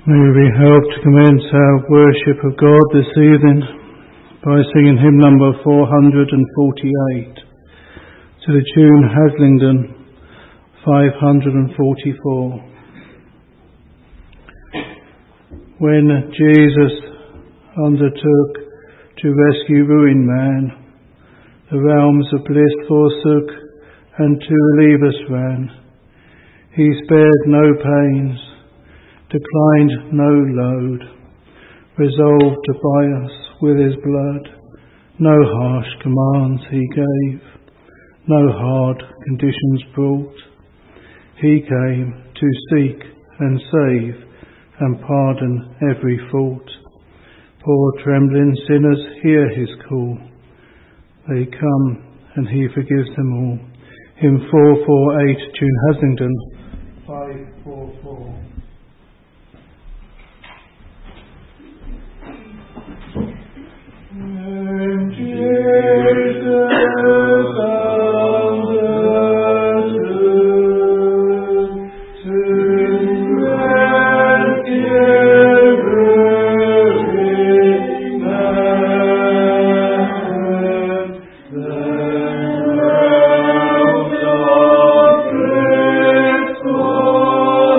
May we help to commence our worship of God this evening by singing hymn number 448 to the tune Haslingden 544. When Jesus undertook to rescue ruined man, the realms of bliss forsook and to relieve us ran. He spared no pains, declined no load, resolved to buy us with his blood. No harsh commands he gave, no hard conditions brought. He came to seek and save and pardon every fault. Poor trembling sinners hear his call. They come and he forgives them all. Hymn 448, tune Haslingden 544. And Jesus undertook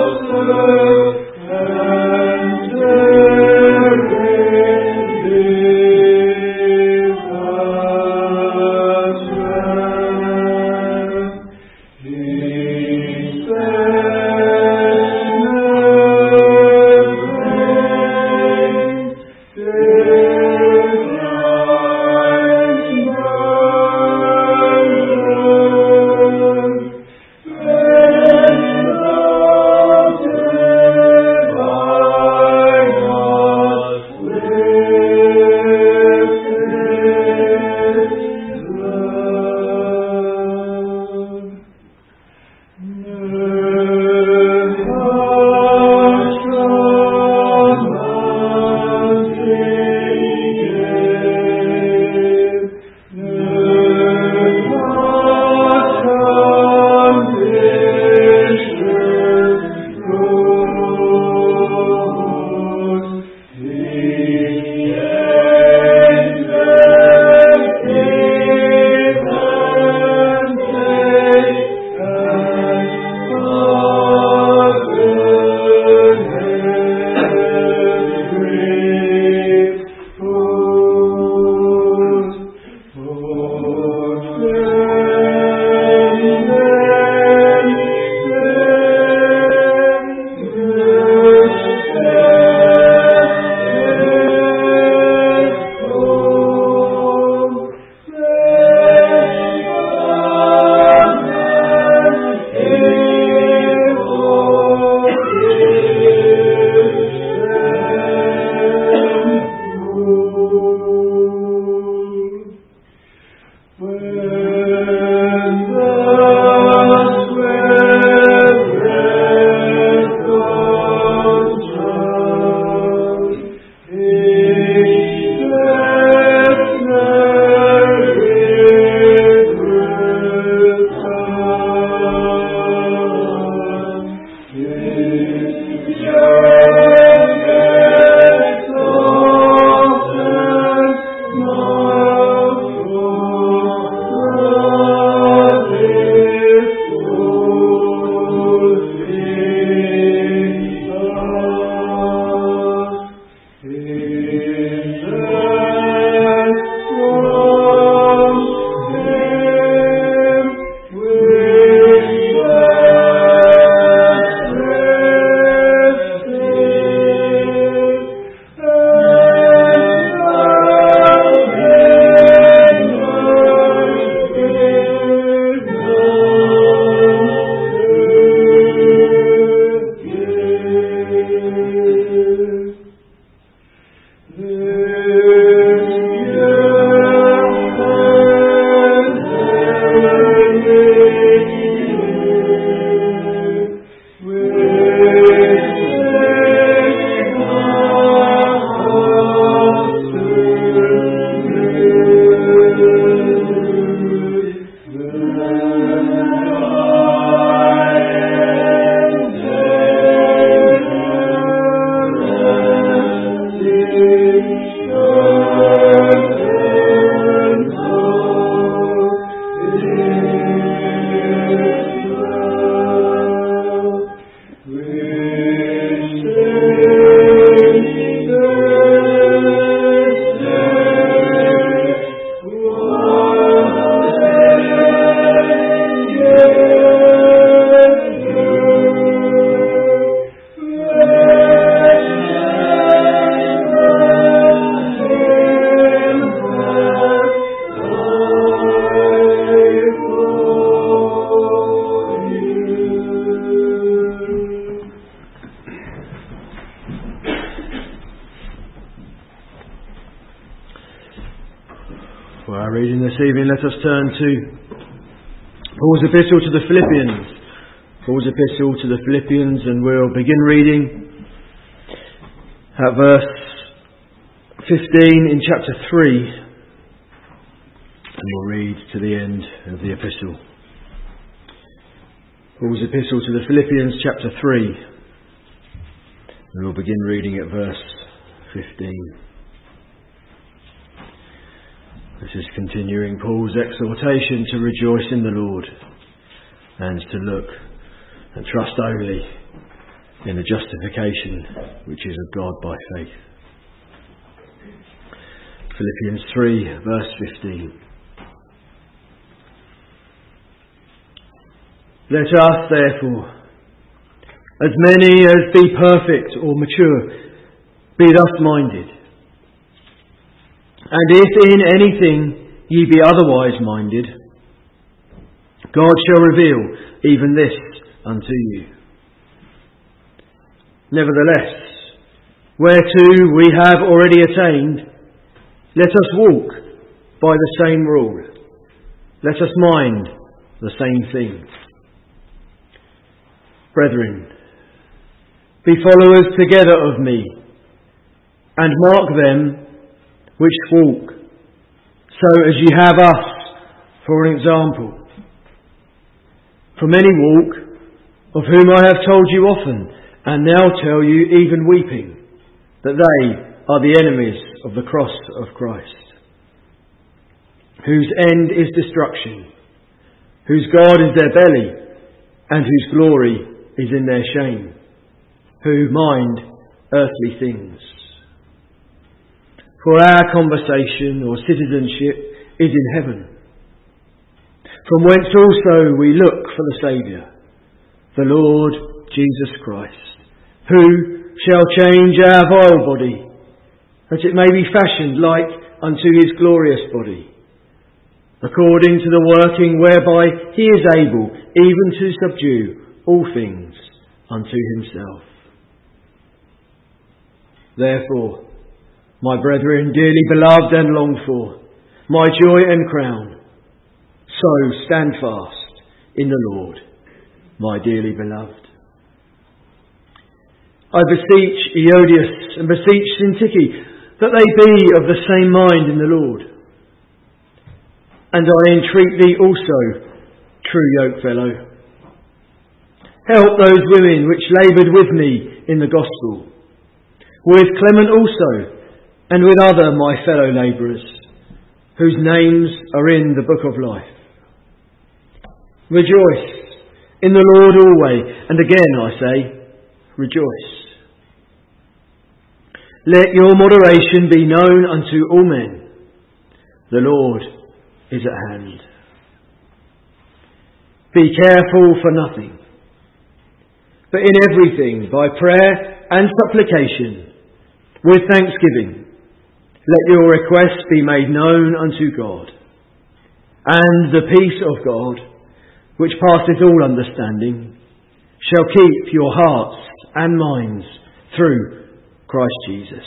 For our reading this evening, let us turn to Paul's epistle to the Philippians. Paul's epistle to the Philippians, and we'll begin reading at verse 15 in chapter 3, and we'll read to the end of the epistle. Paul's epistle to the Philippians, chapter 3, and we'll begin reading at verse 15. This is continuing Paul's exhortation to rejoice in the Lord and to look and trust only in the justification which is of God by faith. Philippians 3 verse 15. Let us therefore, as many as be perfect or mature, be thus minded. And if in anything ye be otherwise minded, God shall reveal even this unto you. Nevertheless, whereto we have already attained, let us walk by the same rule. Let us mind the same thing. Brethren, be followers together of me, and mark them which walk, so as ye have us for an example. For many walk, of whom I have told you often, and now tell you even weeping, that they are the enemies of the cross of Christ, whose end is destruction, whose God is their belly, and whose glory is in their shame, who mind earthly things. For our conversation or citizenship is in heaven, from whence also we look for the Saviour, the Lord Jesus Christ, who shall change our vile body, that it may be fashioned like unto his glorious body, according to the working whereby he is able even to subdue all things unto himself. Therefore, my brethren, dearly beloved and longed for, my joy and crown, so stand fast in the Lord, my dearly beloved. I beseech Eodius and beseech Syntyche that they be of the same mind in the Lord. And I entreat thee also, true yokefellow, help those women which laboured with me in the gospel, with Clement also, and with other my fellow labourers, whose names are in the book of life. Rejoice in the Lord always, and again I say, rejoice. Let your moderation be known unto all men. The Lord is at hand. Be careful for nothing, but in everything by prayer and supplication, with thanksgiving, let your requests be made known unto God. And the peace of God, which passeth all understanding, shall keep your hearts and minds through Christ Jesus.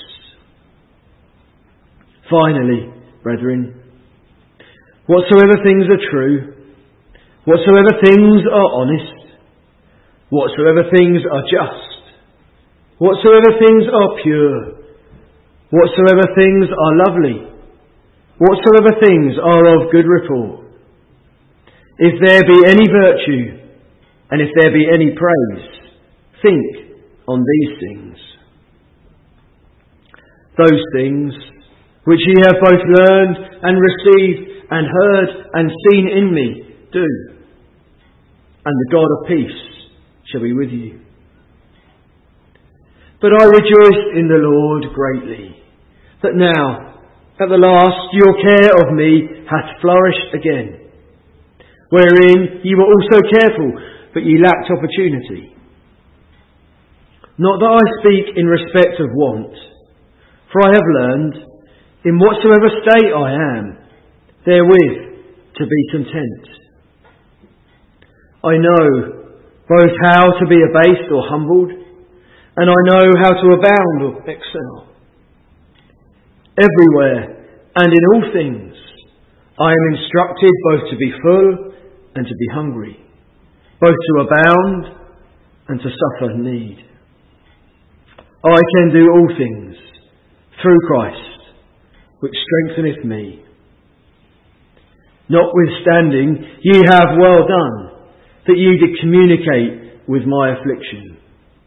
Finally, brethren, whatsoever things are true, whatsoever things are honest, whatsoever things are just, whatsoever things are pure, whatsoever things are lovely, whatsoever things are of good report, if there be any virtue, and if there be any praise, think on these things. Those things which ye have both learned and received and heard and seen in me, do, and the God of peace shall be with you. But I rejoice in the Lord greatly, that now, at the last, your care of me hath flourished again, wherein ye were also careful, but ye lacked opportunity. Not that I speak in respect of want, for I have learned, in whatsoever state I am, therewith to be content. I know both how to be abased or humbled, and I know how to abound or excel. Everywhere and in all things I am instructed both to be full and to be hungry, both to abound and to suffer need. I can do all things through Christ, which strengtheneth me. Notwithstanding, ye have well done, that ye did communicate with my affliction.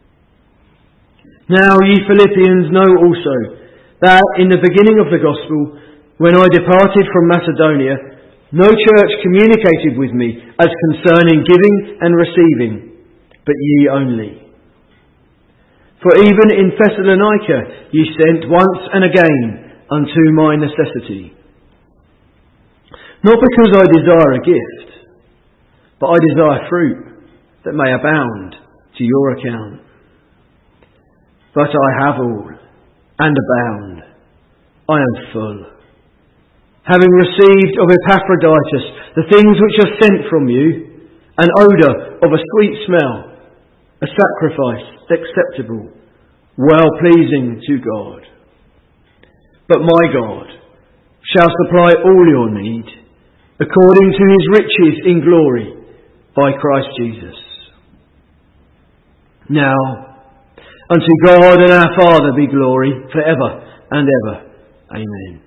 Now ye Philippians know also that in the beginning of the gospel, when I departed from Macedonia, no church communicated with me as concerning giving and receiving, but ye only. For even in Thessalonica ye sent once and again unto my necessity. Not because I desire a gift, but I desire fruit that may abound to your account. But I have all, and abound. I am full, having received of Epaphroditus the things which are sent from you, an odour of a sweet smell, a sacrifice acceptable, well-pleasing to God. But my God shall supply all your need, according to his riches in glory, by Christ Jesus. Now, unto God and our Father be glory for ever and ever. Amen.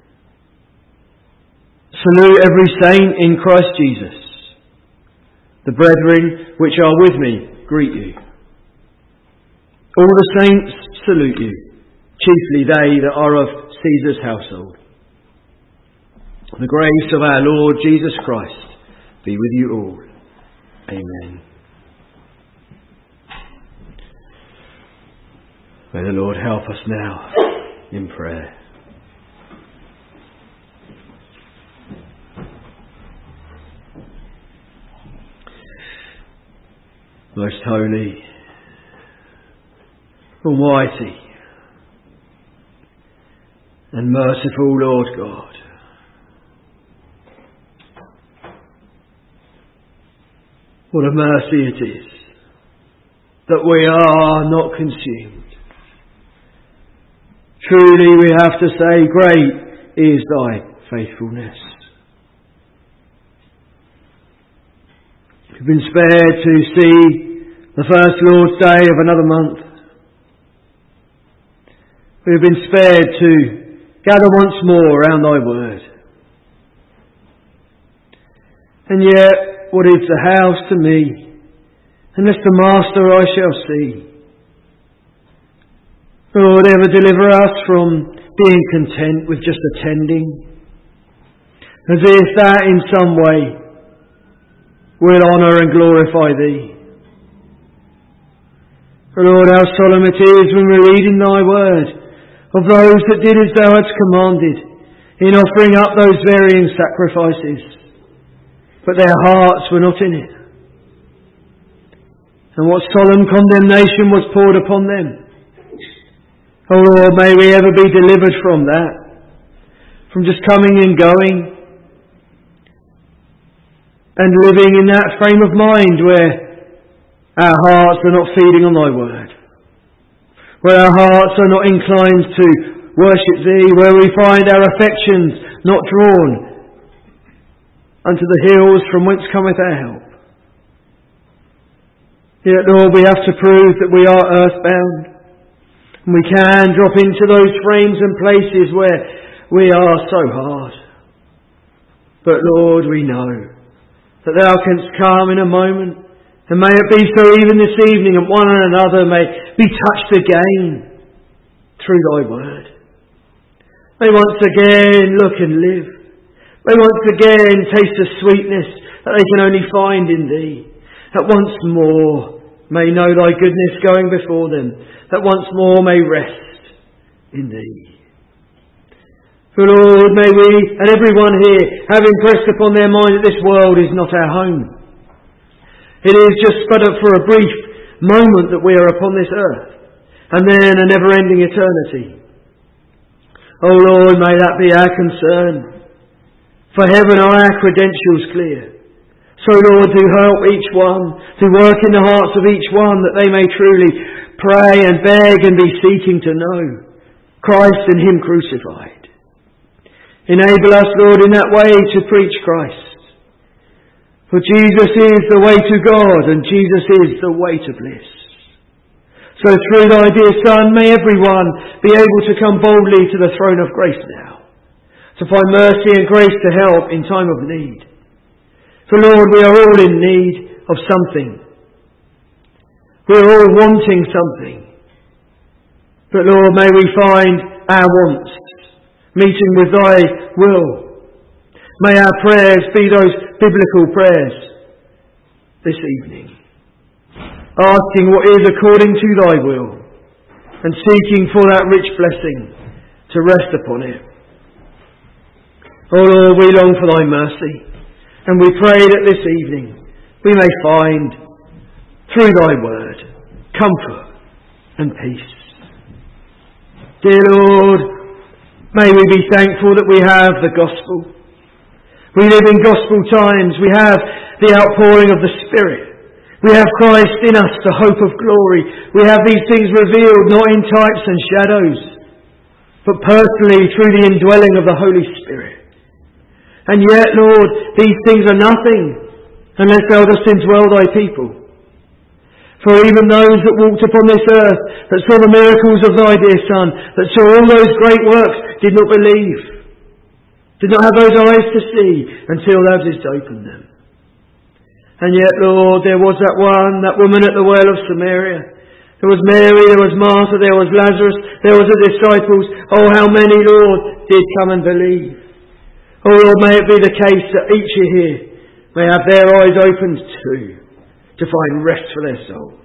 Salute every saint in Christ Jesus. The brethren which are with me greet you. All the saints salute you, chiefly they that are of Caesar's household. The grace of our Lord Jesus Christ be with you all. Amen. May the Lord help us now in prayer. Most holy, almighty, and merciful Lord God, what a mercy it is that we are not consumed. Truly we have to say, great is thy faithfulness. We've been spared to see the first Lord's Day of another month. We've been spared to gather once more around thy word. And yet, what is the house to me, unless the master I shall see? Lord, ever deliver us from being content with just attending, as if that in some way will honour and glorify thee. For Lord, how solemn it is when we read in thy word of those that did as thou hadst commanded in offering up those varying sacrifices, but their hearts were not in it. And what solemn condemnation was poured upon them. Oh Lord, may we ever be delivered from that, from just coming and going, and living in that frame of mind where our hearts are not feeding on thy word, where our hearts are not inclined to worship thee, where we find our affections not drawn unto the hills from whence cometh our help. Yet, Lord, we have to prove that we are earthbound, and we can drop into those frames and places where we are so hard. But Lord, we know that thou canst come in a moment, and may it be so even this evening, and one and another may be touched again through thy word. May once again look and live. May once again taste the sweetness that they can only find in thee. That once more may know thy goodness going before them. That once more may rest in thee. For Lord, may we and everyone here have impressed upon their mind that this world is not our home. It is just but for a brief moment that we are upon this earth, and then a never-ending eternity. Oh Lord, may that be our concern. For heaven are our credentials clear. So Lord, do help each one, do work in the hearts of each one, that they may truly pray and beg and be seeking to know Christ and Him crucified. Enable us, Lord, in that way to preach Christ. For Jesus is the way to God, and Jesus is the way to bliss. So through thy dear Son, may everyone be able to come boldly to the throne of grace now, to find mercy and grace to help in time of need. For Lord, we are all in need of something. We are all wanting something. But Lord, may we find our wants meeting with thy will. May our prayers be those biblical prayers this evening, asking what is according to thy will and seeking for that rich blessing to rest upon it. Oh Lord, we long for thy mercy, and we pray that this evening we may find through thy word comfort and peace. Dear Lord, may we be thankful that we have the gospel. We live in gospel times. We have the outpouring of the Spirit. We have Christ in us, the hope of glory. We have these things revealed not in types and shadows, but personally through the indwelling of the Holy Spirit. And yet, Lord, these things are nothing unless thou dost indwell thy people. For even those that walked upon this earth, that saw the miracles of thy dear Son, that saw all those great works, did not believe, did not have those eyes to see until thou didst open them. And yet, Lord, there was that woman at the well of Samaria. There was Mary, there was Martha, there was Lazarus, there was the disciples. Oh, how many, Lord, did come and believe. Oh, Lord, may it be the case that each here may have their eyes opened too, to find rest for their souls.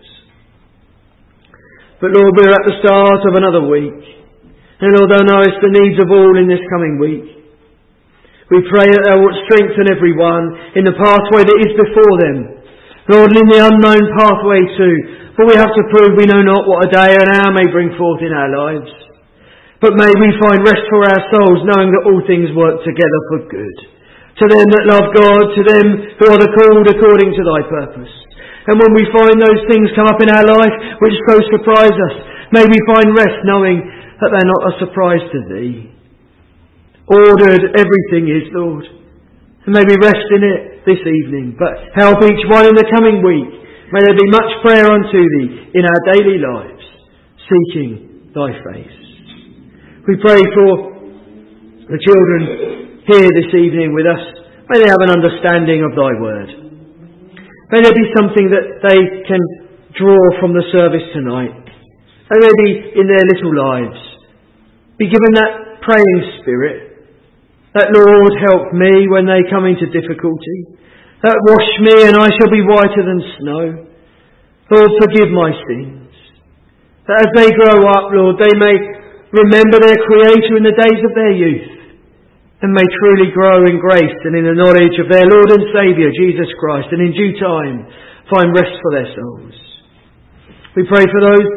But Lord, we're at the start of another week. And Lord, thou knowest the needs of all in this coming week. We pray that thou wilt strengthen everyone in the pathway that is before them. Lord, and in the unknown pathway too. For we have to prove we know not what a day or an hour may bring forth in our lives. But may we find rest for our souls, knowing that all things work together for good. To them that love God, to them who are the called according to thy purpose. And when we find those things come up in our life which so surprise us, may we find rest knowing that they're not a surprise to thee. Ordered everything is, Lord. And may we rest in it this evening. But help each one in the coming week. May there be much prayer unto thee in our daily lives, seeking thy face. We pray for the children here this evening with us. May they have an understanding of thy word. May there be something that they can draw from the service tonight. And maybe in their little lives be given that praying spirit. That, Lord, help me when they come into difficulty. That wash me and I shall be whiter than snow. Lord, forgive my sins. That as they grow up, Lord, they may remember their Creator in the days of their youth, and may truly grow in grace and in the knowledge of their Lord and Saviour, Jesus Christ, and in due time find rest for their souls. We pray for those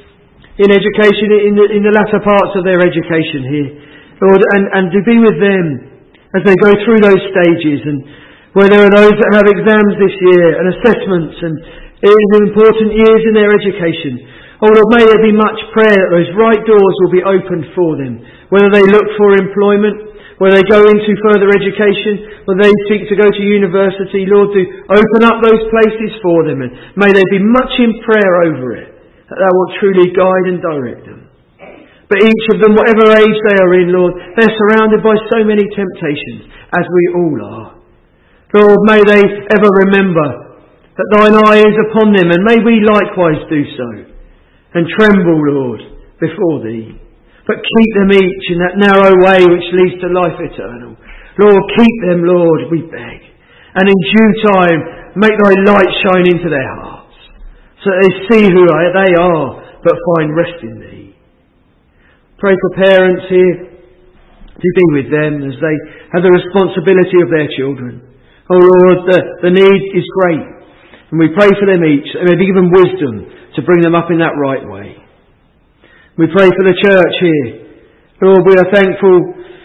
in education, in the latter parts of their education here, Lord, and to be with them as they go through those stages, and where there are those that have exams this year and assessments and in important years in their education. Oh Lord, may there be much prayer that those right doors will be opened for them, whether they look for employment, whether they go into further education, whether they seek to go to university. Lord, to open up those places for them, and may there be much in prayer over it, that thou wilt truly guide and direct them. But each of them, whatever age they are in, Lord, they're surrounded by so many temptations, as we all are. Lord, may they ever remember that thine eye is upon them, and may we likewise do so, and tremble, Lord, before thee. But keep them each in that narrow way which leads to life eternal. Lord, keep them, Lord, we beg. And in due time, make thy light shine into their hearts, so that they see who they are, but find rest in thee. Pray for parents here to be with them as they have the responsibility of their children. Oh Lord, the need is great, and we pray for them each, and may be given wisdom to bring them up in that right way. We pray for the church here. Lord, we are thankful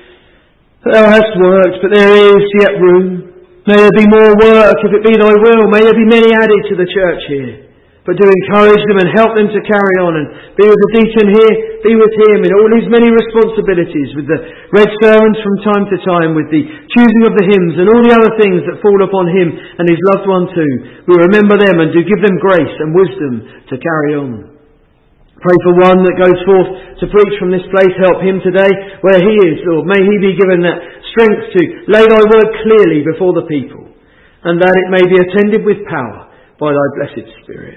that thou hast worked, but there is yet room. May there be more work, if it be thy will. May there be many added to the church here. but do encourage them and help them to carry on and be with the deacon here, be with him in all his many responsibilities, with the read sermons from time to time, with the choosing of the hymns and all the other things that fall upon him and his loved one too. We remember them and do give them grace and wisdom to carry on. Pray for one that goes forth to preach from this place. Help him today where he is, Lord. May he be given that strength to lay thy word clearly before the people, and that it may be attended with power by thy blessed Spirit.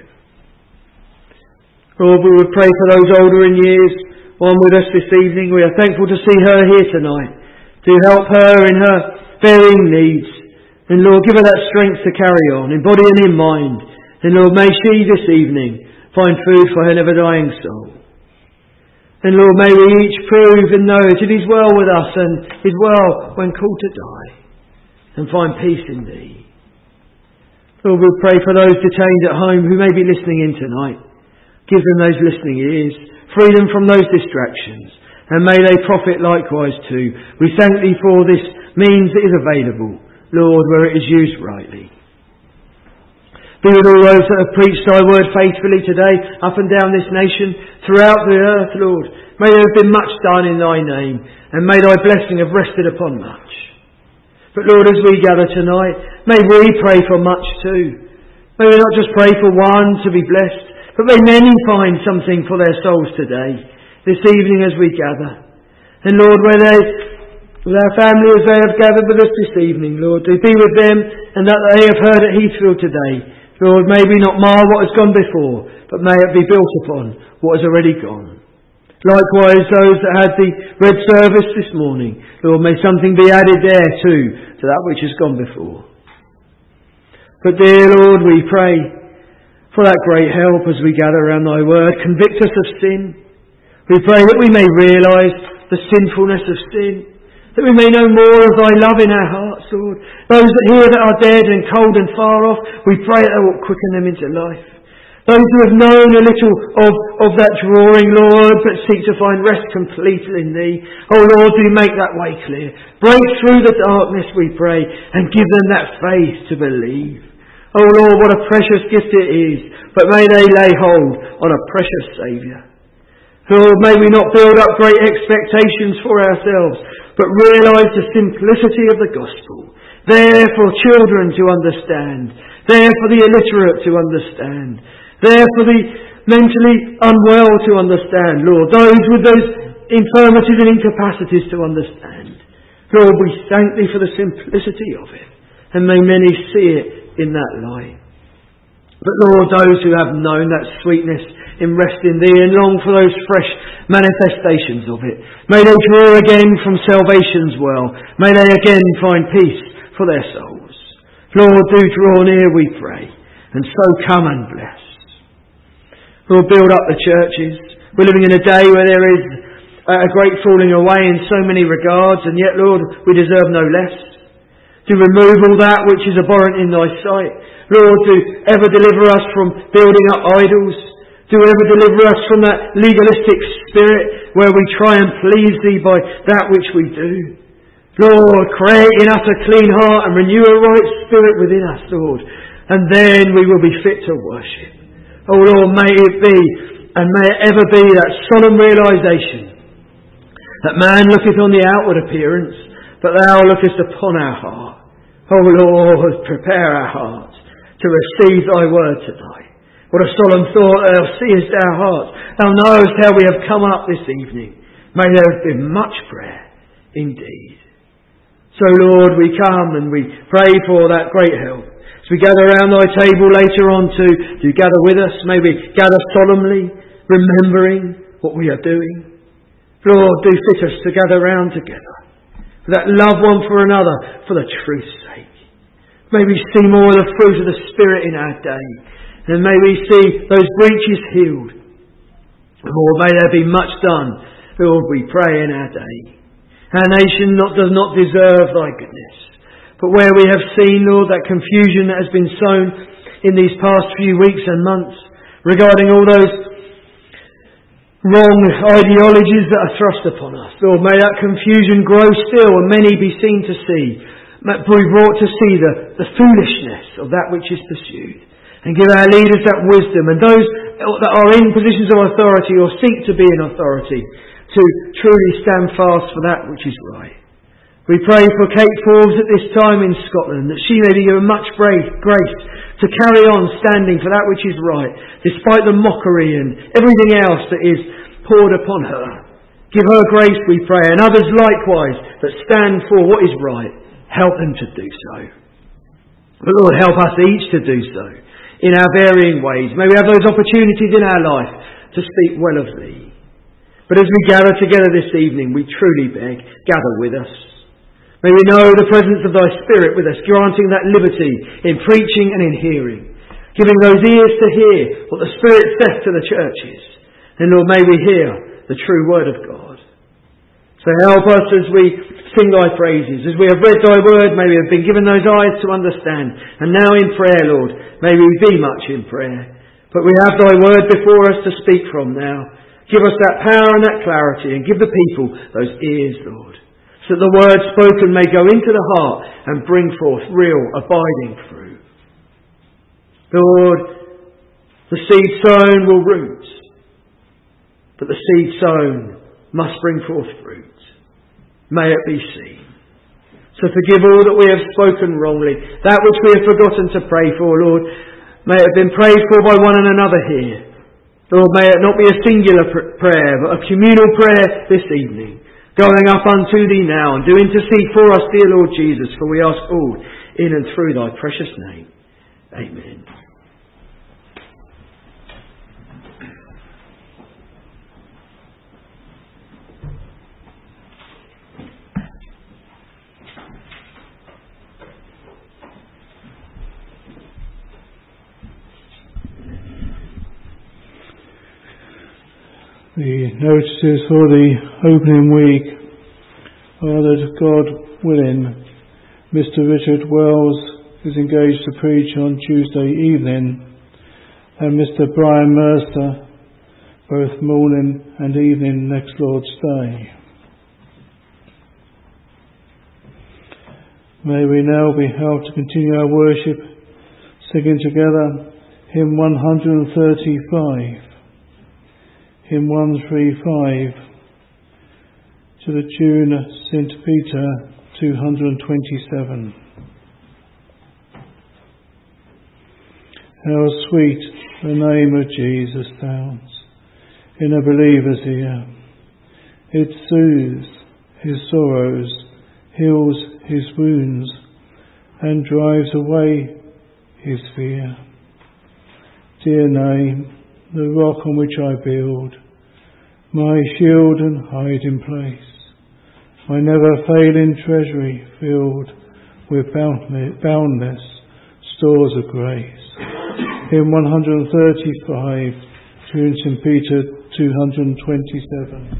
Lord, we would pray for those older in years, one with us this evening. We are thankful to see her here tonight, to help her in her varying needs. And Lord, give her that strength to carry on, in body and in mind. And Lord, may she this evening find food for her never-dying soul. And Lord, may we each prove and know that it is well with us and is well when called to die, and find peace in Thee. Lord, we pray for those detained at home who may be listening in tonight. Give them those listening ears. Free them from those distractions. And may they profit likewise too. We thank Thee for this means that is available, Lord, where it is used rightly. Be with all those that have preached Thy word faithfully today, up and down this nation, throughout the earth, Lord. May there have been much done in Thy name, and may Thy blessing have rested upon much. But Lord, as we gather tonight, may we pray for much too. May we not just pray for one to be blessed, but may many find something for their souls today, this evening as we gather. And Lord, with our family as they have gathered with us this evening, Lord, do be with them, and that they have heard at Heathfield today, Lord, may we not mar what has gone before, but may it be built upon what has already gone. Likewise, those that had the red service this morning, Lord, may something be added there too, to that which has gone before. But dear Lord, we pray for that great help as we gather around Thy word. Convict us of sin. We pray that we may realise the sinfulness of sin, that we may know more of Thy love in our hearts, Lord. Those that here that are dead and cold and far off, we pray that Thou wilt quicken them into life. Those who have known a little of that drawing, Lord, but seek to find rest completely in Thee, oh Lord, do make that way clear. Break through the darkness, we pray, and give them that faith to believe. Oh Lord, what a precious gift it is, but may they lay hold on a precious Saviour. Lord, may we not build up great expectations for ourselves, but realise the simplicity of the gospel, there for children to understand, there for the illiterate to understand, there for the mentally unwell to understand, Lord, those with those infirmities and incapacities to understand. Lord, we thank Thee for the simplicity of it, and may many see it in that light. But Lord, those who have known that sweetness in rest in Thee and long for those fresh manifestations of it, may they draw again from salvation's well. May they again find peace for their souls. Lord, do draw near, we pray, and so come and bless. Lord, build up the churches. We're living in a day where there is a great falling away in so many regards, and yet, Lord, we deserve no less. To remove all that which is abhorrent in Thy sight. Lord, to ever deliver us from building up idols. To ever deliver us from that legalistic spirit where we try and please Thee by that which we do. Lord, create in us a clean heart and renew a right spirit within us, Lord. And then we will be fit to worship. Oh Lord, may it be, and may it ever be, that solemn realisation that man looketh on the outward appearance, but Thou lookest upon our heart. Oh Lord, prepare our hearts to receive Thy word tonight. What a solemn thought, Thou seest our hearts. Thou knowest how we have come up this evening. May there have been much prayer indeed. So Lord, we come and we pray for that great help. As we gather around Thy table later on to gather with us, may we gather solemnly, remembering what we are doing. Lord, do fit us to gather round together, for that love one for another, for the truth's sake. May we see more of the fruit of the Spirit in our day, and may we see those breaches healed. Lord, may there be much done, Lord, we pray in our day. Our nation does not deserve Thy goodness, but where we have seen, Lord, that confusion that has been sown in these past few weeks and months regarding all those wrong ideologies that are thrust upon us, Lord, may that confusion grow still and many be seen to see, be brought to see the foolishness of that which is pursued. And give our leaders that wisdom, and those that are in positions of authority or seek to be in authority, to truly stand fast for that which is right. We pray for Kate Forbes at this time in Scotland, that she may be given much grace to carry on standing for that which is right, despite the mockery and everything else that is poured upon her. Give her grace, we pray, and others likewise that stand for what is right. Help them to do so. But Lord, help us each to do so in our varying ways. May we have those opportunities in our life to speak well of Thee. But as we gather together this evening, we truly beg, gather with us. May we know the presence of Thy Spirit with us, granting that liberty in preaching and in hearing, giving those ears to hear what the Spirit says to the churches. And Lord, may we hear the true word of God. So help us as we sing Thy praises. As we have read Thy word, may we have been given those eyes to understand. And now in prayer, Lord, may we be much in prayer. But we have Thy word before us to speak from now. Give us that power and that clarity, and give the people those ears, Lord, so that the word spoken may go into the heart and bring forth real, abiding fruit. Lord, the seed sown will root, but the seed sown must bring forth fruit. May it be seen. So forgive all that we have spoken wrongly, that which we have forgotten to pray for, Lord. May it have been prayed for by one and another here. Lord, may it not be a singular prayer, but a communal prayer this evening, going up unto Thee now, and do intercede for us, dear Lord Jesus, for we ask all in and through Thy precious name. Amen. The notices for the opening week are that, God willing, Mr. Richard Wells is engaged to preach on Tuesday evening, and Mr. Brian Mercer both morning and evening next Lord's Day. May we now be helped to continue our worship, singing together hymn 135. Hymn 135, to the tune St. Peter 227. How sweet the name of Jesus sounds in a believer's ear. It soothes his sorrows, heals his wounds, and drives away his fear. Dear name, the rock on which I build, my shield and hiding place, my never-failing treasury filled with boundless stores of grace. Hymn 135, tune St. Peter 227.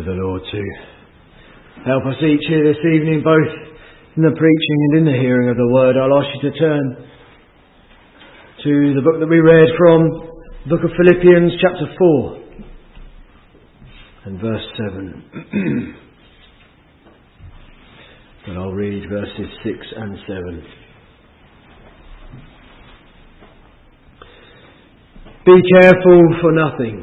the Lord to help us each here this evening, both in the preaching and in the hearing of the word. I'll ask you to turn to the book that we read from, the book of Philippians chapter 4 and verse 7. And I'll read verses 6 and 7. Be careful for nothing,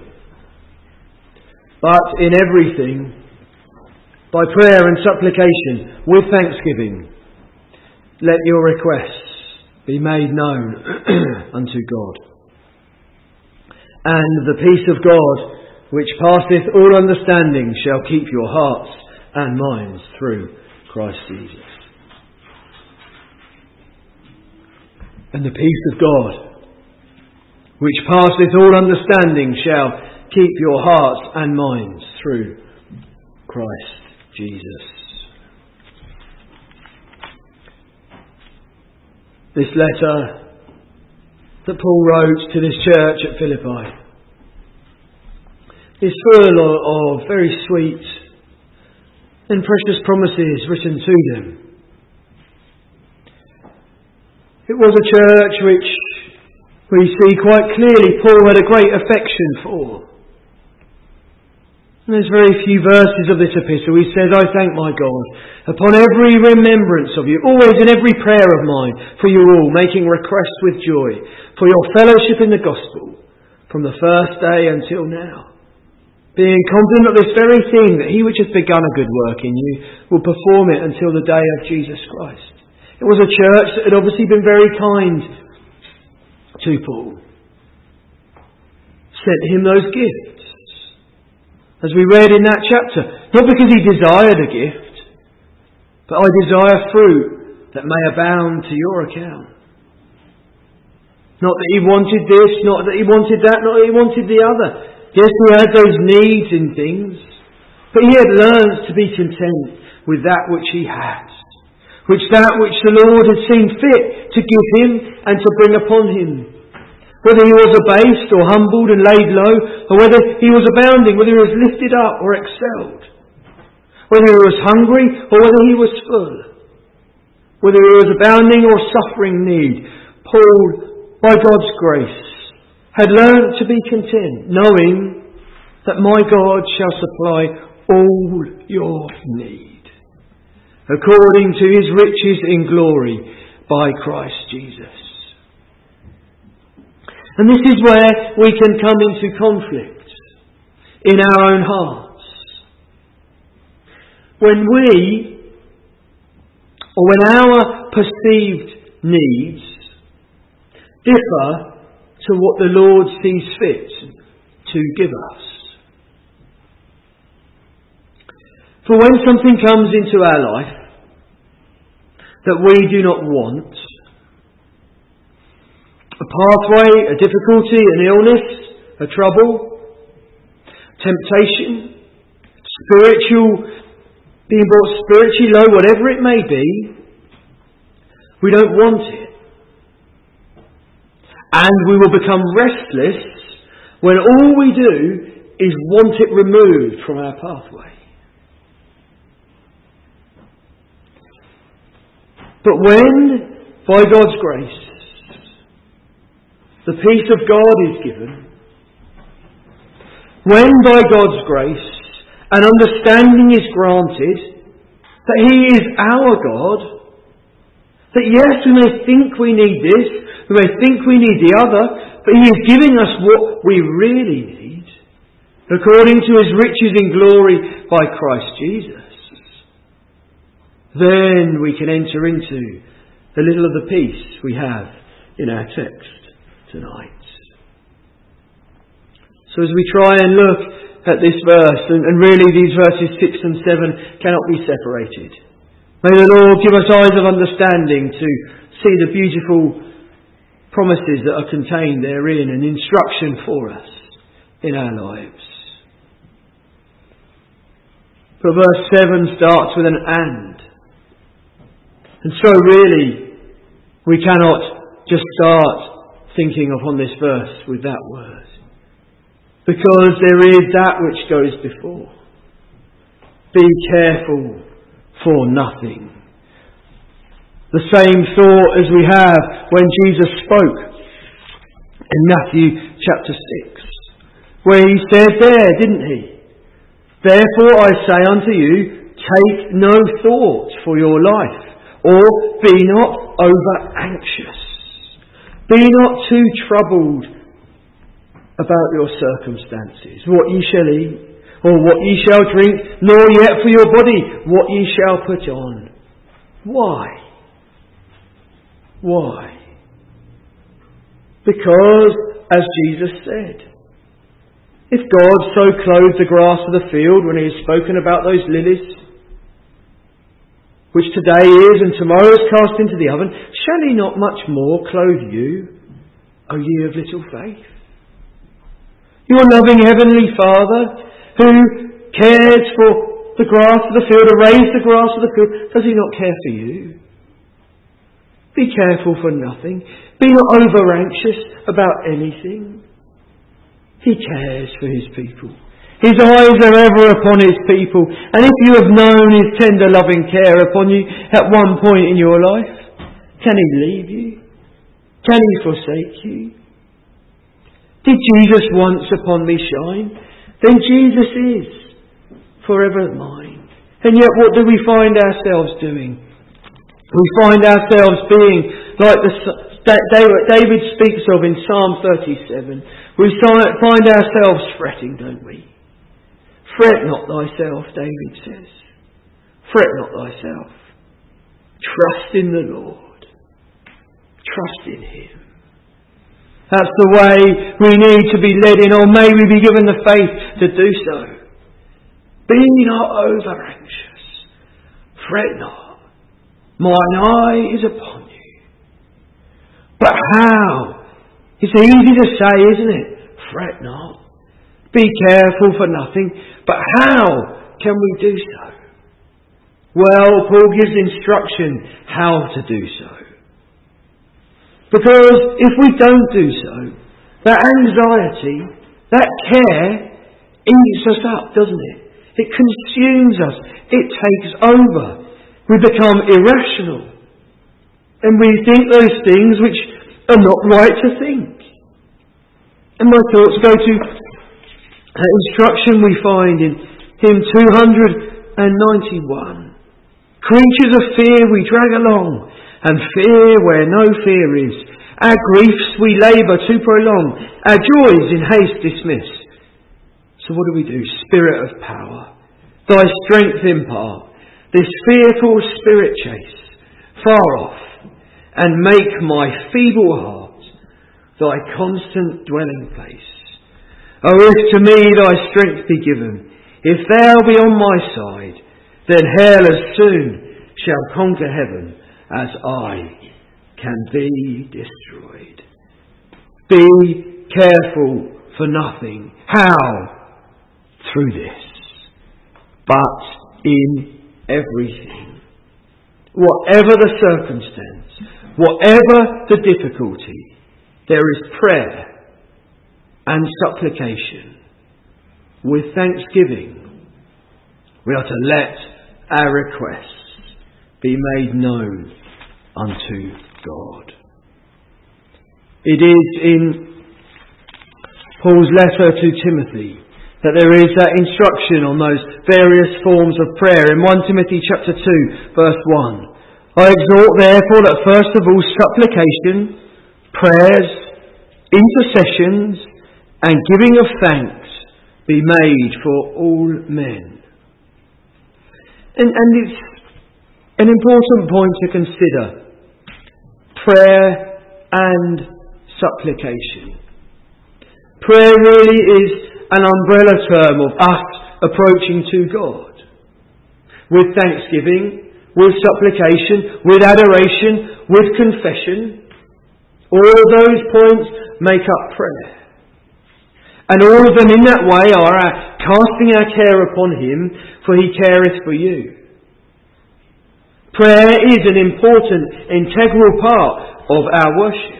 but in everything, by prayer and supplication, with thanksgiving, let your requests be made known unto God. And the peace of God, which passeth all understanding, shall keep your hearts and minds through Christ Jesus. And the peace of God, which passeth all understanding, shall keep your hearts and minds through Christ Jesus. This letter that Paul wrote to this church at Philippi is full of very sweet and precious promises written to them. It was a church which we see quite clearly Paul had a great affection for. And there's very few verses of this epistle. He says, I thank my God upon every remembrance of you, always in every prayer of mine, for you all, making request with joy, for your fellowship in the gospel, from the first day until now. Being confident of this very thing, that he which hath begun a good work in you will perform it until the day of Jesus Christ. It was a church that had obviously been very kind to Paul. Sent him those gifts. As we read in that chapter, not because he desired a gift, but I desire fruit that may abound to your account. Not that he wanted this, not that he wanted that, not that he wanted the other. Yes, he had those needs in things, but he had learned to be content with that which he had, which the Lord had seen fit to give him and to bring upon him. Whether he was abased or humbled and laid low, or whether he was abounding, whether he was lifted up or excelled, whether he was hungry or whether he was full, whether he was abounding or suffering need, Paul, by God's grace, had learnt to be content, knowing that my God shall supply all your need, according to his riches in glory by Christ Jesus. And this is where we can come into conflict in our own hearts. When our perceived needs differ to what the Lord sees fit to give us. For when something comes into our life that we do not want, a pathway, a difficulty, an illness, a trouble, temptation, being brought spiritually low, whatever it may be, we don't want it. And we will become restless when all we do is want it removed from our pathway. But when, by God's grace, the peace of God is given, when by God's grace an understanding is granted that He is our God, that yes, we may think we need this, we may think we need the other, but He is giving us what we really need, according to His riches in glory by Christ Jesus, then we can enter into a little of the peace we have in our text tonight. So as we try and look at this verse, and really these verses 6 and 7 cannot be separated, may the Lord give us eyes of understanding to see the beautiful promises that are contained therein and instruction for us in our lives. But verse 7 starts with an and. And so really we cannot just start thinking upon this verse with that word, because there is that which goes before. Be careful for nothing. The same thought as we have when Jesus spoke in Matthew chapter 6, where he said there, didn't he? Therefore I say unto you, take no thought for your life, or be not over anxious. Be not too troubled about your circumstances, what ye shall eat, or what ye shall drink, nor yet for your body what ye shall put on. Why? Why? Because, as Jesus said, if God so clothed the grass of the field when he has spoken about those lilies, which today is and tomorrow is cast into the oven, shall he not much more clothe you, O ye of little faith? Your loving heavenly Father, who cares for the grass of the field, arrays the grass of the field, does he not care for you? Be careful for nothing. Be not over anxious about anything. He cares for his people. His eyes are ever upon his people. And if you have known his tender loving care upon you at one point in your life, can he leave you? Can he forsake you? Did Jesus once upon me shine? Then Jesus is forever mine. And yet what do we find ourselves doing? We find ourselves being like David speaks of in Psalm 37. We find ourselves fretting, don't we? Fret not thyself, David says. Fret not thyself. Trust in the Lord. Trust in him. That's the way we need to be led in, or may we be given the faith to do so. Be not over anxious. Fret not. Mine eye is upon you. But how? It's easy to say, isn't it? Fret not. Be careful for nothing. But how can we do so? Well, Paul gives instruction how to do so. Because if we don't do so, that anxiety, that care, eats us up, doesn't it? It consumes us. It takes over. We become irrational. And we think those things which are not right to think. And my thoughts go to that instruction we find in hymn 291. Creatures of fear we drag along, and fear where no fear is. Our griefs we labour to prolong, our joys in haste dismiss. So what do? Spirit of power, thy strength impart, this fearful spirit chase, far off, and make my feeble heart thy constant dwelling place. Oh, if to me thy strength be given, if thou be on my side, then hell as soon shall conquer heaven as I can be destroyed. Be careful for nothing. How? Through this. But in everything. Whatever the circumstance, whatever the difficulty, there is prayer and supplication. With thanksgiving, we are to let our requests be made known unto God. It is in Paul's letter to Timothy that there is that instruction on those various forms of prayer. In 1 Timothy chapter 2, verse 1. I exhort therefore that first of all supplication, prayers, intercessions, and giving of thanks be made for all men. And it's an important point to consider. Prayer and supplication. Prayer really is an umbrella term of us approaching to God. With thanksgiving, with supplication, with adoration, with confession. All those points make up prayer. And all of them in that way are casting our care upon Him, for He careth for you. Prayer is an important, integral part of our worship.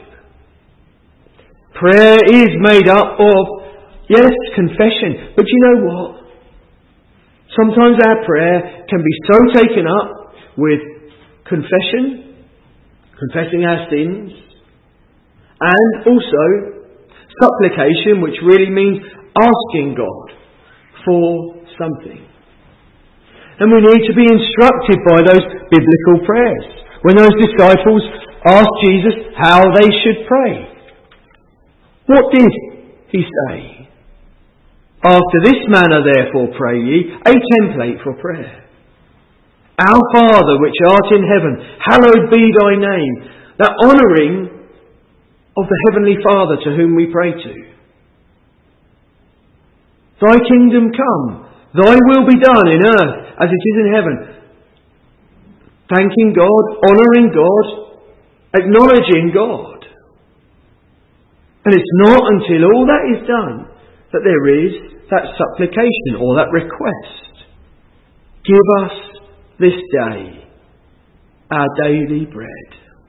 Prayer is made up of, yes, confession. But you know what? Sometimes our prayer can be so taken up with confession, confessing our sins, and also supplication, which really means asking God for something. And we need to be instructed by those biblical prayers. When those disciples asked Jesus how they should pray, what did he say? After this manner therefore pray ye, a template for prayer. Our Father which art in heaven, hallowed be thy name. That honouring of the Heavenly Father to whom we pray to. Thy kingdom come, thy will be done in earth as it is in heaven. Thanking God, honouring God, acknowledging God. And it's not until all that is done that there is that supplication or that request. Give us this day our daily bread.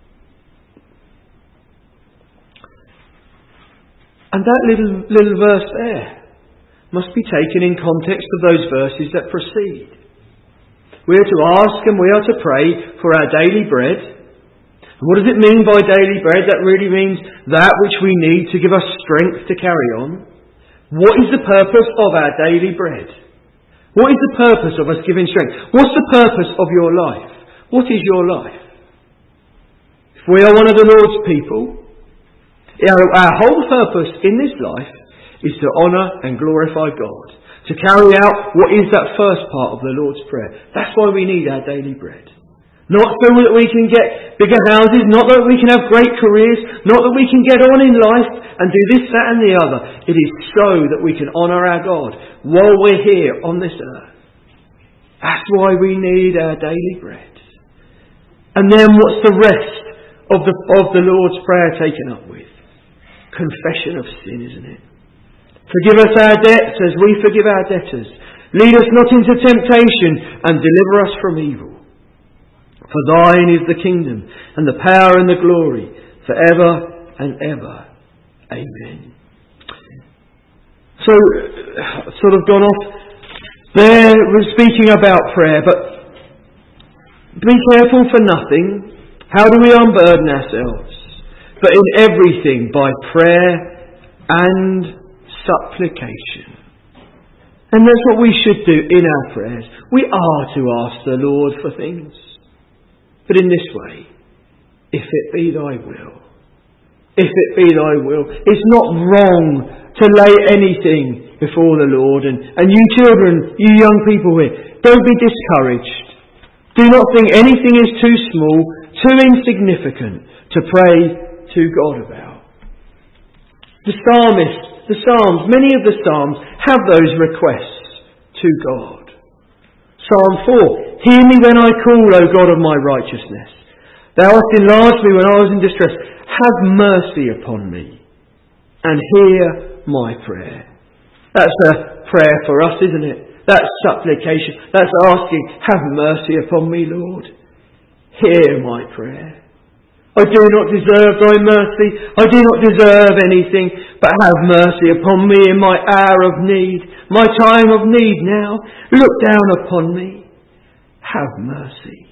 And that little verse there must be taken in context of those verses that precede. We are to ask and we are to pray for our daily bread. And what does it mean by daily bread? That really means that which we need to give us strength to carry on. What is the purpose of our daily bread? What is the purpose of us giving strength? What's the purpose of your life? What is your life? If we are one of the Lord's people, our whole purpose in this life is to honour and glorify God. To carry out what is that first part of the Lord's Prayer. That's why we need our daily bread. Not so that we can get bigger houses, not that we can have great careers, not that we can get on in life and do this, that and the other. It is so that we can honour our God while we're here on this earth. That's why we need our daily bread. And then what's the rest of the Lord's Prayer taken up with? Confession of sin, isn't it? Forgive us our debts as we forgive our debtors. Lead us not into temptation and deliver us from evil. For thine is the kingdom and the power and the glory forever and ever. Amen. So, sort of gone off there. We're speaking about prayer, but be careful for nothing. How do we unburden ourselves? But in everything by prayer and supplication. And that's what we should do in our prayers. We are to ask the Lord for things. But in this way, if it be thy will. If it be thy will. It's not wrong to lay anything before the Lord. And you children, you young people here, don't be discouraged. Do not think anything is too small, too insignificant to pray to God about. The Psalms, many of the Psalms have those requests to God. Psalm 4, hear me when I call, O God of my righteousness. Thou hast enlarged me when I was in distress. Have mercy upon me and hear my prayer. That's a prayer for us, isn't it? That's supplication. That's asking, have mercy upon me, Lord. Hear my prayer. I do not deserve thy mercy. I do not deserve anything, but have mercy upon me in my hour of need, my time of need now. Look down upon me. Have mercy.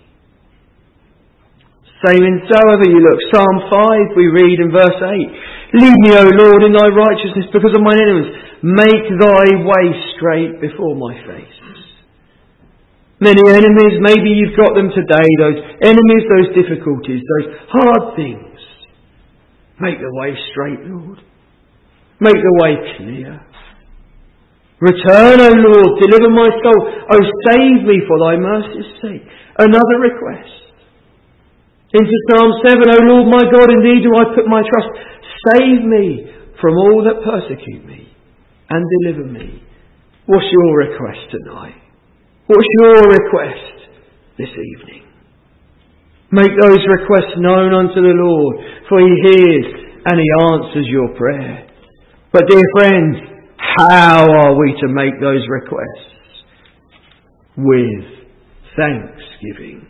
Same in however you look. Psalm 5, we read in verse 8. Lead me, O Lord, in thy righteousness because of mine enemies. Make thy way straight before my face. Many enemies, maybe you've got them today, those enemies, those difficulties, those hard things. Make the way straight, Lord. Make the way clear. Return, O Lord, deliver my soul. O save me for thy mercy's sake. Another request. Into Psalm 7, O Lord my God, in thee do I put my trust. Save me from all that persecute me and deliver me. What's your request tonight? What's your request this evening? Make those requests known unto the Lord, for he hears and he answers your prayer. But dear friends, how are we to make those requests? With thanksgiving.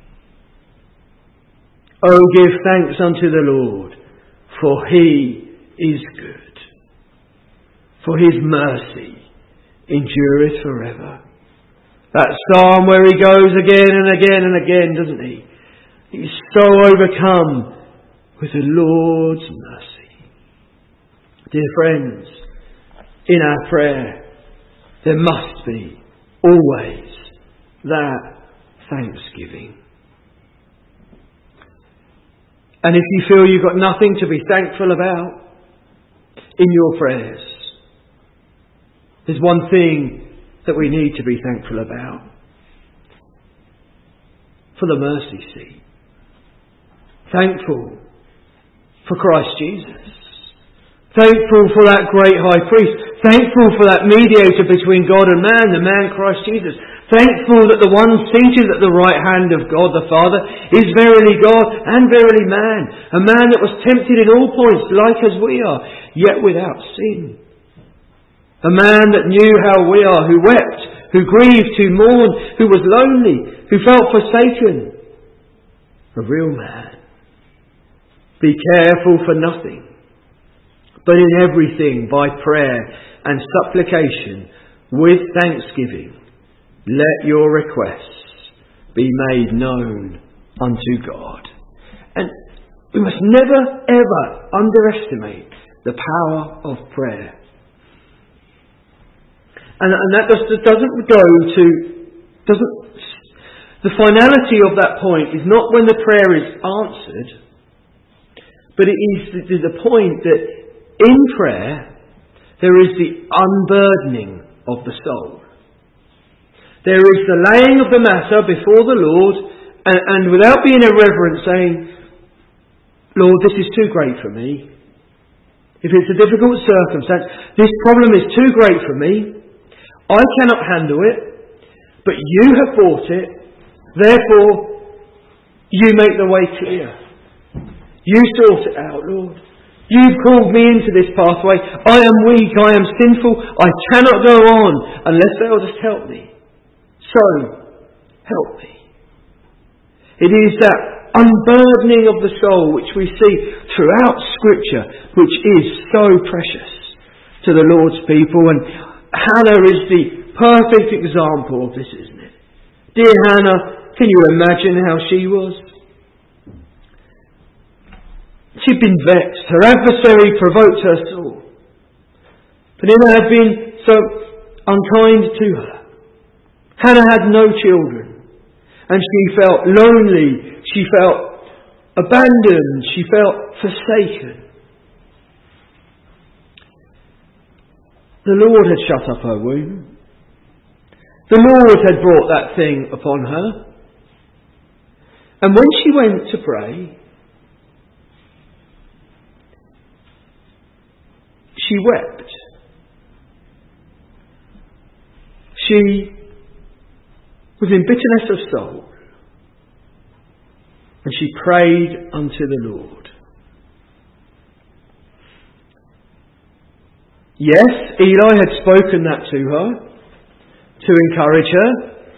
Oh, give thanks unto the Lord, for he is good. For his mercy endureth forever. That psalm where he goes again and again and again, doesn't he? He's so overcome with the Lord's mercy. Dear friends, in our prayer, there must be always that thanksgiving. And if you feel you've got nothing to be thankful about in your prayers, there's one thing that we need to be thankful about. For the mercy seat. Thankful for Christ Jesus. Thankful for that great high priest. Thankful for that mediator between God and man, the man Christ Jesus. Thankful that the one seated at the right hand of God the Father is verily God and verily man. A man that was tempted in all points like as we are, yet without sin. A man that knew how we are, who wept, who grieved, who mourned, who was lonely, who felt forsaken. A real man. Be careful for nothing, but in everything by prayer and supplication with thanksgiving, let your requests be made known unto God. And we must never ever underestimate the power of prayer. And that doesn't go to, the finality of that point is not when the prayer is answered, but it is to the point that in prayer there is the unburdening of the soul. There is the laying of the matter before the Lord, and without being irreverent saying, Lord, this is too great for me. If it's a difficult circumstance, this problem is too great for me. I cannot handle it, but you have bought it. Therefore, you make the way clear. You sort it out, Lord. You've called me into this pathway. I am weak. I am sinful. I cannot go on unless thou just help me. So, help me. It is that unburdening of the soul which we see throughout Scripture, which is so precious to the Lord's people. And Hannah is the perfect example of this, isn't it? Dear Hannah, can you imagine how she was? She'd been vexed. Her adversary provoked her sore. Peninnah had been so unkind to her. Hannah had no children. And she felt lonely. She felt abandoned. She felt forsaken. The Lord had shut up her womb. The Lord had brought that thing upon her. And when she went to pray, she wept. She was in bitterness of soul. And she prayed unto the Lord. Yes, Eli had spoken that to her, to encourage her.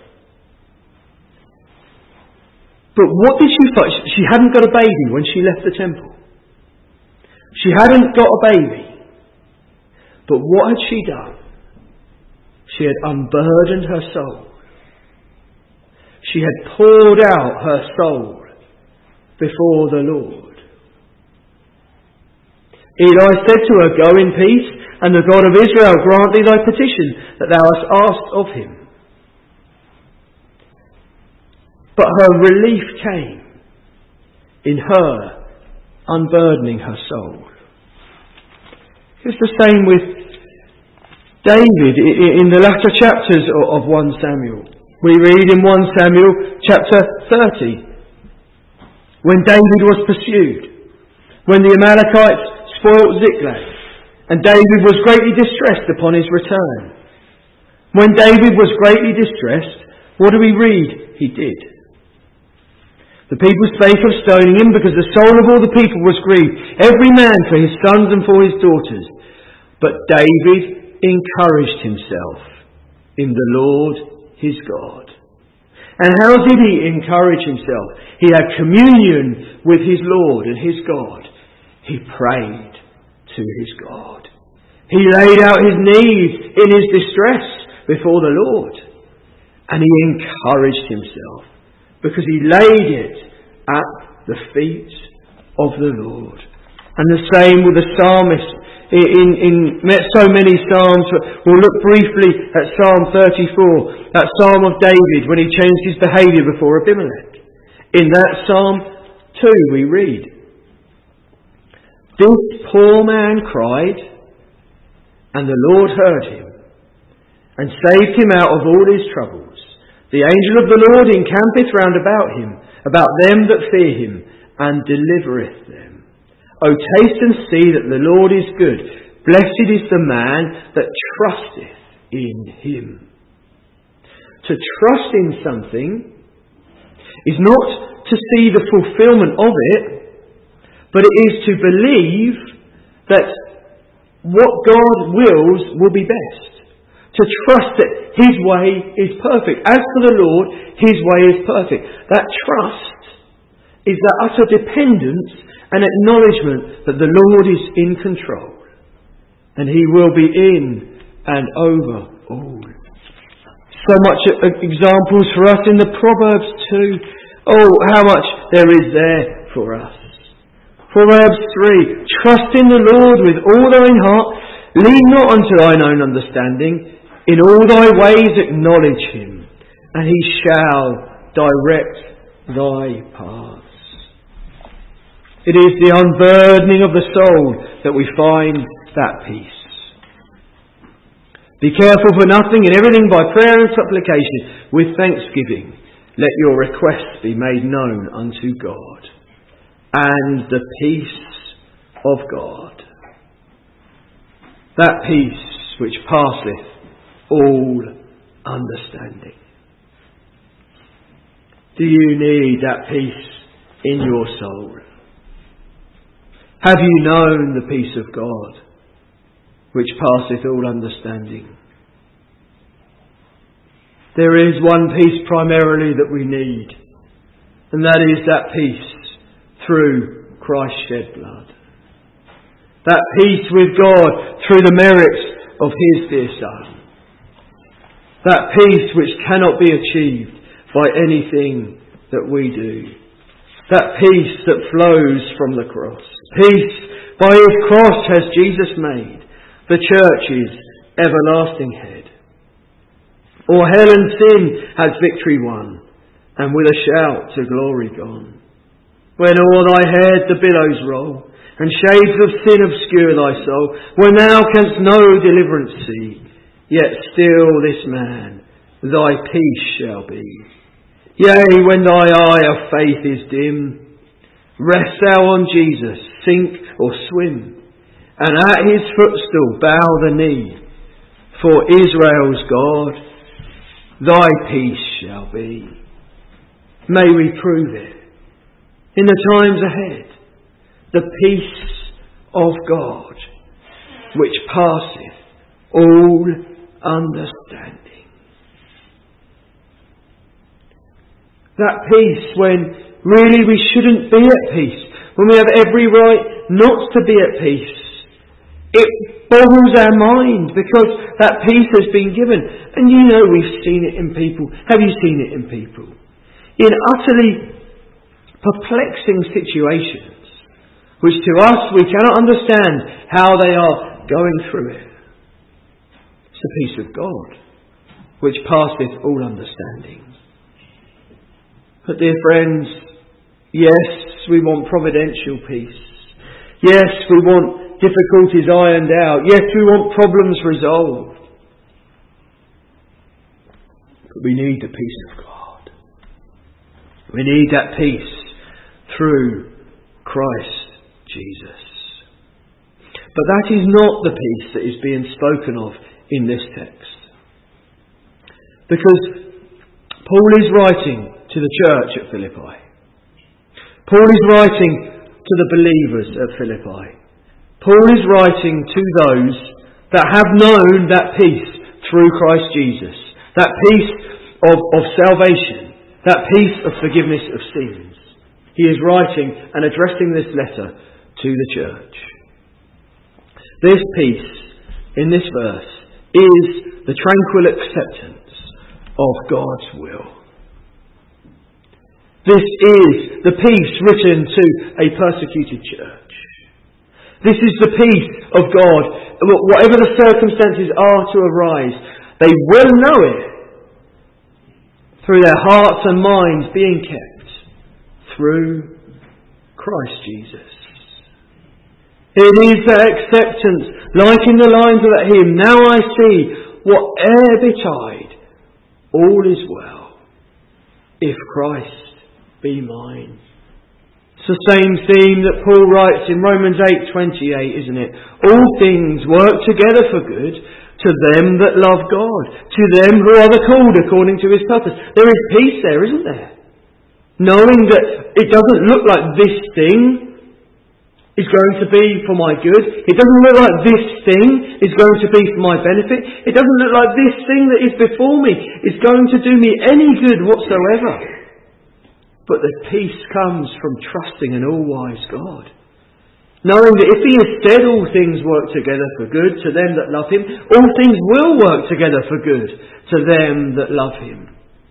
But what did she find? She hadn't got a baby when she left the temple. She hadn't got a baby. But what had she done? She had unburdened her soul. She had poured out her soul before the Lord. Eli said to her, Go in peace, and the God of Israel grant thee thy petition that thou hast asked of him. But her relief came in her unburdening her soul. It's the same with David in the latter chapters of 1 Samuel. We read in 1 Samuel chapter 30, when David was pursued, when the Amalekites spoilt Ziklag, and David was greatly distressed upon his return. When David was greatly distressed, what do we read? He did. The people spake of stoning him, because the soul of all the people was grieved, every man for his sons and for his daughters. But David encouraged himself in the Lord his God. And how did he encourage himself? He had communion with his Lord and his God. He prayed to his God. He laid out his needs in his distress before the Lord. And he encouraged himself because he laid it at the feet of the Lord. And the same with the psalmist in so many psalms. We'll look briefly at Psalm 34, that psalm of David when he changed his behaviour before Abimelech. In that psalm too we read, "This poor man cried, and the Lord heard him, and saved him out of all his troubles. The angel of the Lord encampeth round about him, about them that fear him, and delivereth them. O taste and see that the Lord is good. Blessed is the man that trusteth in him." To trust in something is not to see the fulfilment of it, but it is to believe that what God wills will be best. To trust that His way is perfect. As for the Lord, His way is perfect. That trust is that utter dependence and acknowledgement that the Lord is in control. And He will be in and over all. So much examples for us in the Proverbs too. Oh, how much there is there for us. Proverbs 3, "Trust in the Lord with all thine heart. Lean not unto thine own understanding. In all thy ways acknowledge him, and he shall direct thy paths." It is the unburdening of the soul that we find that peace. "Be careful for nothing, in everything by prayer and supplication, with thanksgiving. Let your requests be made known unto God. And the peace of God, that peace which passeth all understanding." Do you need that peace in your soul? Have you known the peace of God, which passeth all understanding? There is one peace primarily that we need, and that is that peace through Christ's shed blood. That peace with God through the merits of His dear Son. That peace which cannot be achieved by anything that we do. That peace that flows from the cross. Peace by His cross has Jesus made the church's everlasting head. O'er hell and sin has victory won, and with a shout to glory gone. When o'er thy head the billows roll, and shades of sin obscure thy soul, when thou canst no deliverance see, yet still this man thy peace shall be. Yea, when thy eye of faith is dim, rest thou on Jesus, sink or swim, and at his footstool bow the knee. For Israel's God, thy peace shall be. May we prove it in the times ahead. The peace of God, which passeth all understanding. That peace when really we shouldn't be at peace, when we have every right not to be at peace. It boggles our mind because that peace has been given. And you know we've seen it in people. Have you seen it in people? In utterly perplexing situations, which to us we cannot understand how they are going through it. It's the peace of God, which passeth all understanding. But dear friends, yes, we want providential peace. Yes, we want difficulties ironed out. Yes, we want problems resolved. But we need the peace of God. We need that peace through Christ Jesus. But that is not the peace that is being spoken of in this text. Because Paul is writing to the church at Philippi. Paul is writing to the believers at Philippi. Paul is writing to those that have known that peace through Christ Jesus. That peace of salvation. That peace of forgiveness of sins. He is writing and addressing this letter to the church. This peace in this verse is the tranquil acceptance of God's will. This is the peace written to a persecuted church. This is the peace of God. Whatever the circumstances are to arise, they will know it through their hearts and minds being kept through Christ Jesus. It is that acceptance, like in the lines of that hymn, now I see, whate'er betide, all is well, if Christ be mine. It's the same theme that Paul writes in Romans 8:28, isn't it? All things work together for good to them that love God, to them who are the called according to his purpose. There is peace there, isn't there? Knowing that it doesn't look like this thing is going to be for my good. It doesn't look like this thing is going to be for my benefit. It doesn't look like this thing that is before me is going to do me any good whatsoever. But the peace comes from trusting an all-wise God. Knowing that if he has said all things work together for good to them that love him, all things will work together for good to them that love him.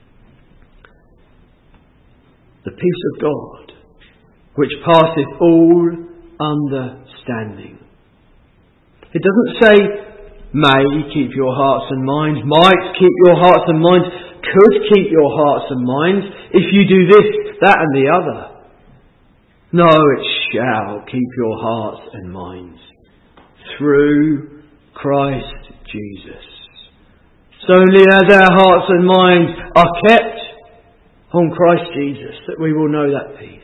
The peace of God, which passeth all understanding. It doesn't say, may keep your hearts and minds, might keep your hearts and minds, could keep your hearts and minds, if you do this, that and the other. No, it shall keep your hearts and minds through Christ Jesus. It's only as our hearts and minds are kept on Christ Jesus that we will know that peace.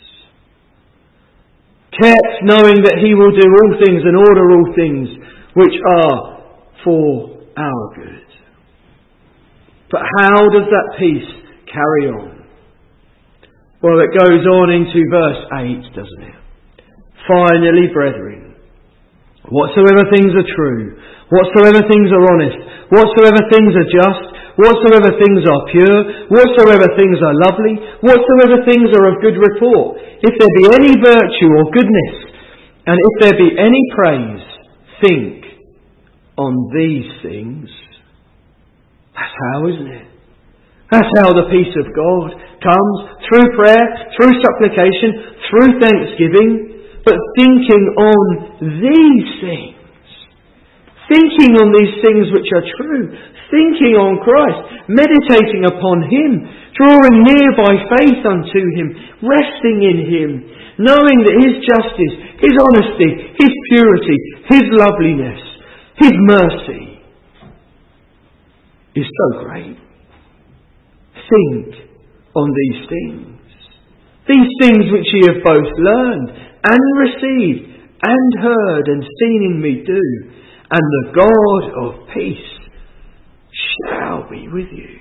Kept knowing that he will do all things and order all things which are for our good. But how does that peace carry on? Well, it goes on into verse 8, doesn't it? Finally, brethren, whatsoever things are true, whatsoever things are honest, whatsoever things are just, whatsoever things are pure, whatsoever things are lovely, whatsoever things are of good report, if there be any virtue or goodness, and if there be any praise, think on these things. That's how, isn't it? That's how the peace of God comes, through prayer, through supplication, through thanksgiving, but thinking on these things. Thinking on these things which are true, thinking on Christ, meditating upon him, drawing near by faith unto him, resting in him, knowing that his justice, his honesty, his purity, his loveliness, his mercy is so great. Think on these things which ye have both learned and received and heard and seen in me do, and the God of peace shall be with you.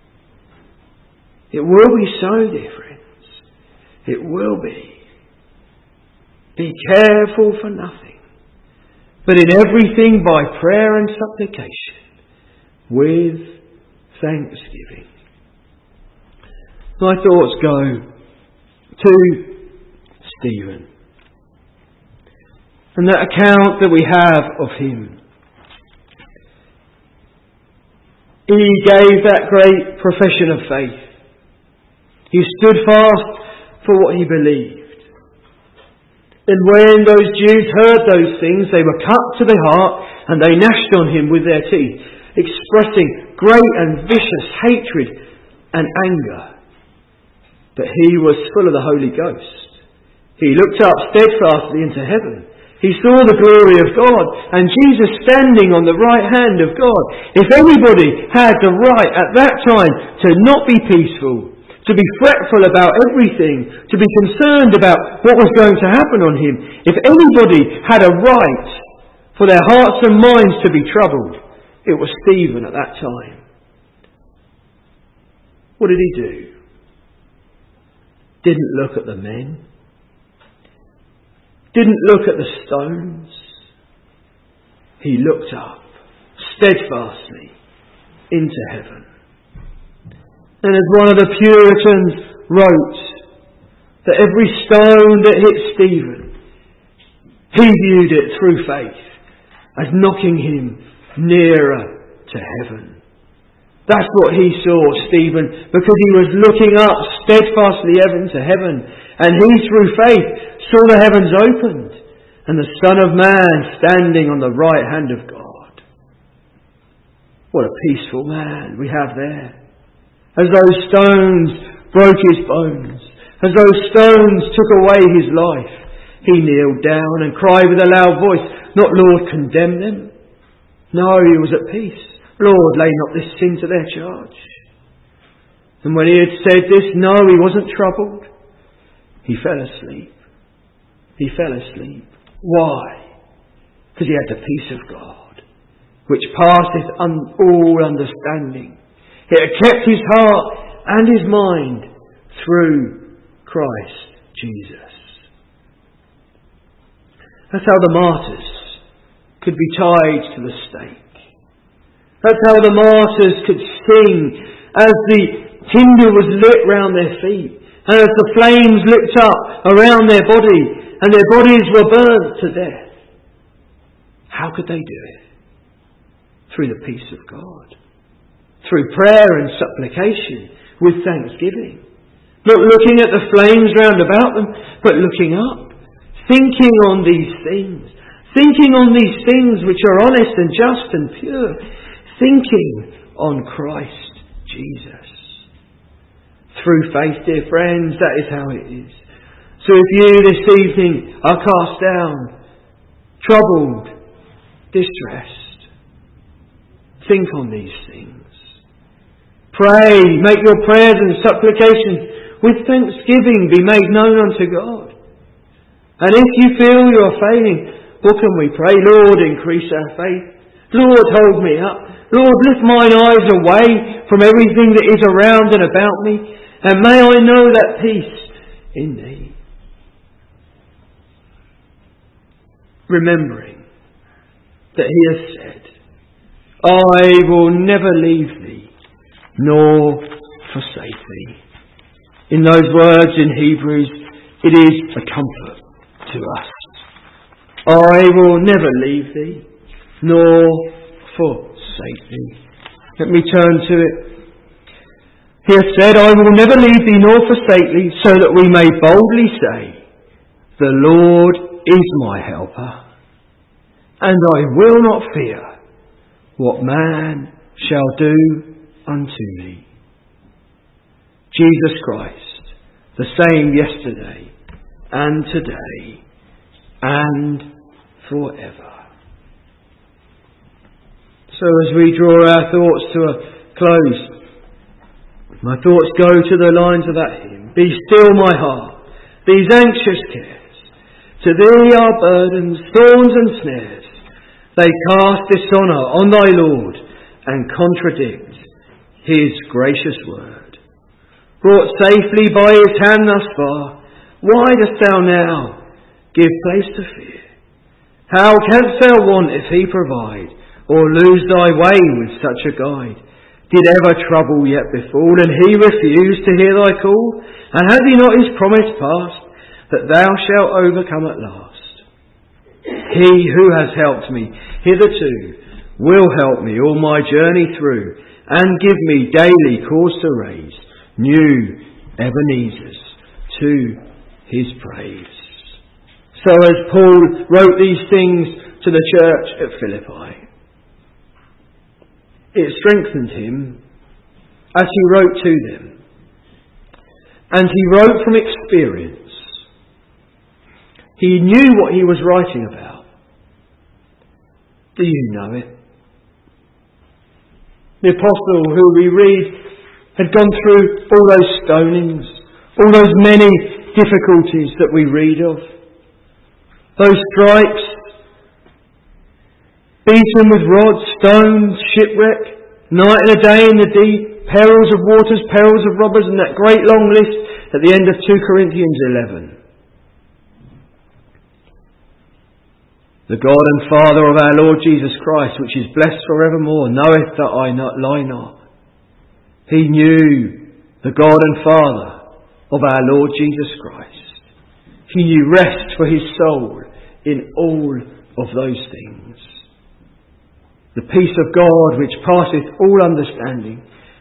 It will be so, dear friends. It will be. Be careful for nothing, but in everything by prayer and supplication, with thanksgiving. My thoughts go to Stephen and that account that we have of him. He gave that great profession of faith. He stood fast for what he believed. And when those Jews heard those things, they were cut to the heart and they gnashed on him with their teeth, expressing great and vicious hatred and anger. But he was full of the Holy Ghost. He looked up steadfastly into heaven. He saw the glory of God and Jesus standing on the right hand of God. If anybody had the right at that time to not be peaceful, to be fretful about everything, to be concerned about what was going to happen on him, if anybody had a right for their hearts and minds to be troubled, it was Stephen at that time. What did he do? Didn't look at the men. Didn't look at the stones. He looked up steadfastly into heaven. And as one of the Puritans wrote, that every stone that hit Stephen, he viewed it through faith as knocking him nearer to heaven. That's what he saw, Stephen, because he was looking up steadfastly to heaven, and he, through faith, saw the heavens opened, and the Son of Man standing on the right hand of God. What a peaceful man we have there. As those stones broke his bones, as those stones took away his life, he kneeled down and cried with a loud voice, not, Lord, condemn them. No, he was at peace. Lord, lay not this sin to their charge. And when he had said this, no, he wasn't troubled. He fell asleep. He fell asleep. Why? Because he had the peace of God, which passeth all understanding. It had kept his heart and his mind through Christ Jesus. That's how the martyrs could be tied to the stake. That's how the martyrs could sing as the tinder was lit round their feet, and as the flames licked up around their body, and their bodies were burnt to death. How could they do it? Through the peace of God. Through prayer and supplication, with thanksgiving. Not looking at the flames round about them, but looking up. Thinking on these things. Thinking on these things which are honest and just and pure. Thinking on Christ Jesus. Through faith, dear friends, that is how it is. So if you this evening are cast down, troubled, distressed, think on these things. Pray, make your prayers and supplications with thanksgiving be made known unto God. And if you feel you are failing, what can we pray? Lord, increase our faith. Lord, hold me up. Lord, lift mine eyes away from everything that is around and about me, and may I know that peace in Thee. Remembering that He has said, I will never leave Thee, nor forsake Thee. In those words in Hebrews, it is a comfort to us. I will never leave Thee, nor forsake Thee. Let me turn to it. He has said, I will never leave Thee nor forsake Thee, so that we may boldly say, the Lord is my helper, and I will not fear what man shall do unto me. Jesus Christ, the same yesterday and today and forever. So as we draw our thoughts to a close, my thoughts go to the lines of that hymn. Be still my heart, these anxious cares. To Thee are burdens, thorns and snares. They cast dishonour on Thy Lord and contradict His gracious word. Brought safely by His hand thus far, why dost Thou now give place to fear? How canst Thou want if He provide, or lose Thy way with such a guide? Did ever trouble yet befall, and He refused to hear Thy call? And hath He not His promise passed, that Thou shalt overcome at last? He who has helped me hitherto will help me all my journey through, and give me daily cause to raise new Ebenezers to His praise. So as Paul wrote these things to the church at Philippi, it strengthened him as he wrote to them. And he wrote from experience. He knew what he was writing about. Do you know it? The apostle who we read had gone through all those stonings, all those many difficulties that we read of. Those stripes, beaten with rods, stones, shipwreck, night and a day in the deep, perils of waters, perils of robbers, and that great long list at the end of 2 Corinthians 11. The God and Father of our Lord Jesus Christ, which is blessed forevermore, knoweth that I lie not. He knew the God and Father of our Lord Jesus Christ. He knew rest for his soul in all of those things. The peace of God which passeth all understanding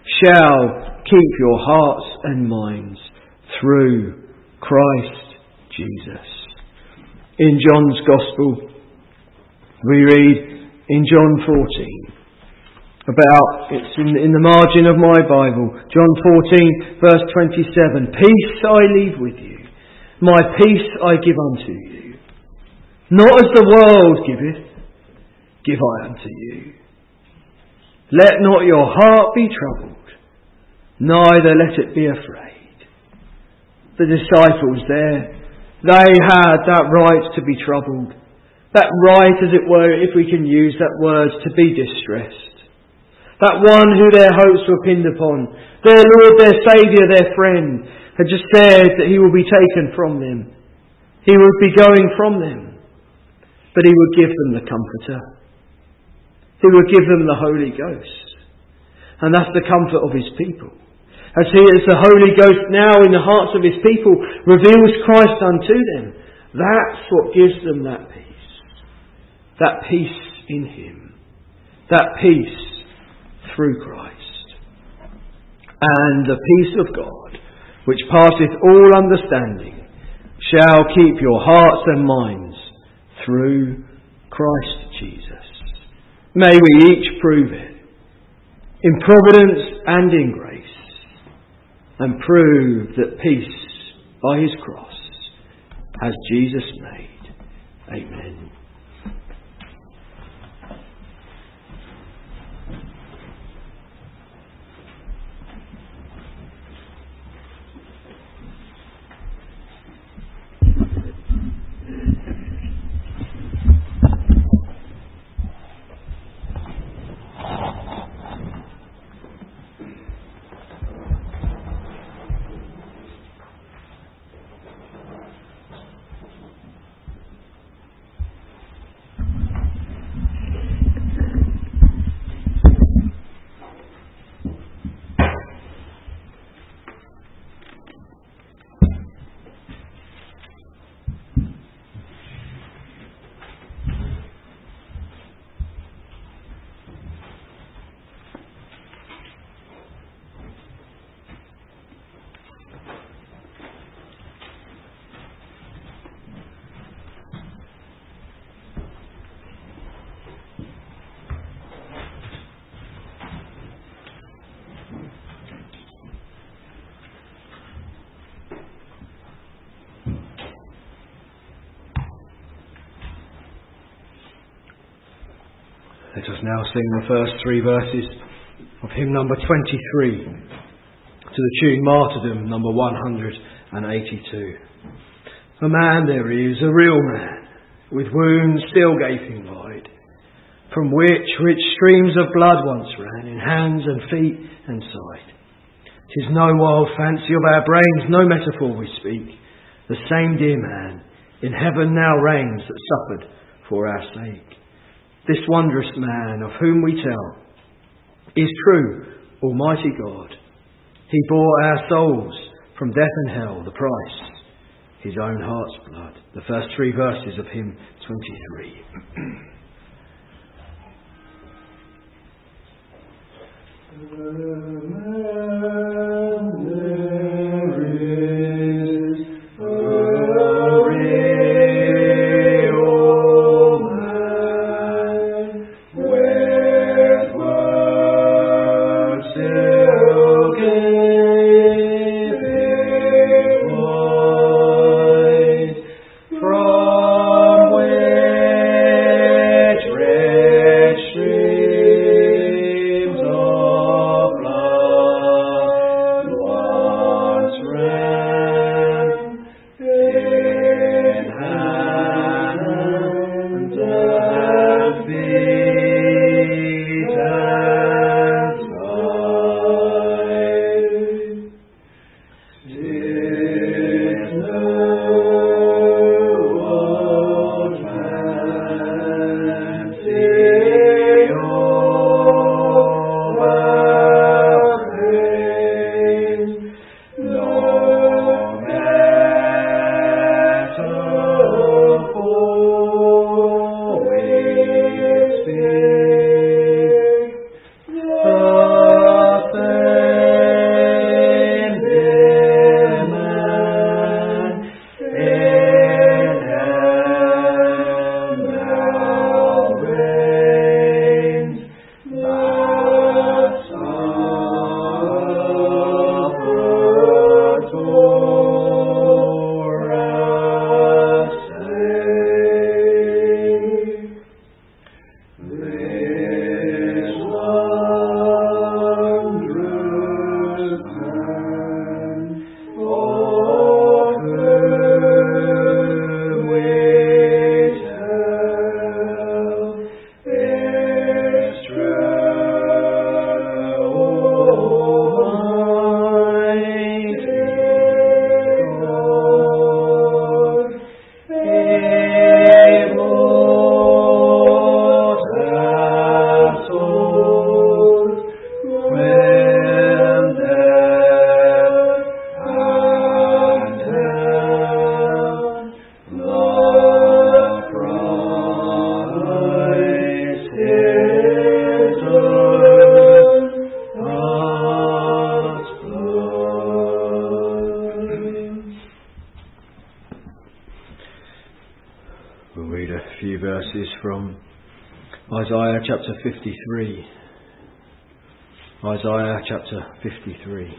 shall keep your hearts and minds through Christ Jesus. In John's Gospel, we read in John 14 about, it's in the margin of my Bible, John 14 verse 27, peace I leave with you, my peace I give unto you. Not as the world giveth, give I unto you. Let not your heart be troubled, neither let it be afraid. The disciples there, they had that right to be troubled. That right, as it were, if we can use that word, to be distressed. That one who their hopes were pinned upon, their Lord, their Saviour, their friend, had just said that he will be taken from them. He would be going from them. But he would give them the Comforter. He would give them the Holy Ghost. And that's the comfort of his people. As the Holy Ghost now in the hearts of his people reveals Christ unto them, that's what gives them that peace. That peace in him. That peace through Christ. And the peace of God, which passeth all understanding, shall keep your hearts and minds through Christ Jesus. May we each prove it in providence and in grace, and prove that peace by his cross has Jesus made. Amen. Let us now sing the first three verses of hymn number 23 to the tune Martyrdom number 182. A man there is, a real man, with wounds still gaping wide, from which rich streams of blood once ran in hands and feet and side. 'Tis no wild fancy of our brains, no metaphor we speak. The same dear man in heaven now reigns that suffered for our sake. This wondrous man of whom we tell is true, Almighty God. He bore our souls from death and hell, the price, his own heart's blood. The first three verses of hymn 23. verses from Isaiah chapter 53. Isaiah chapter 53.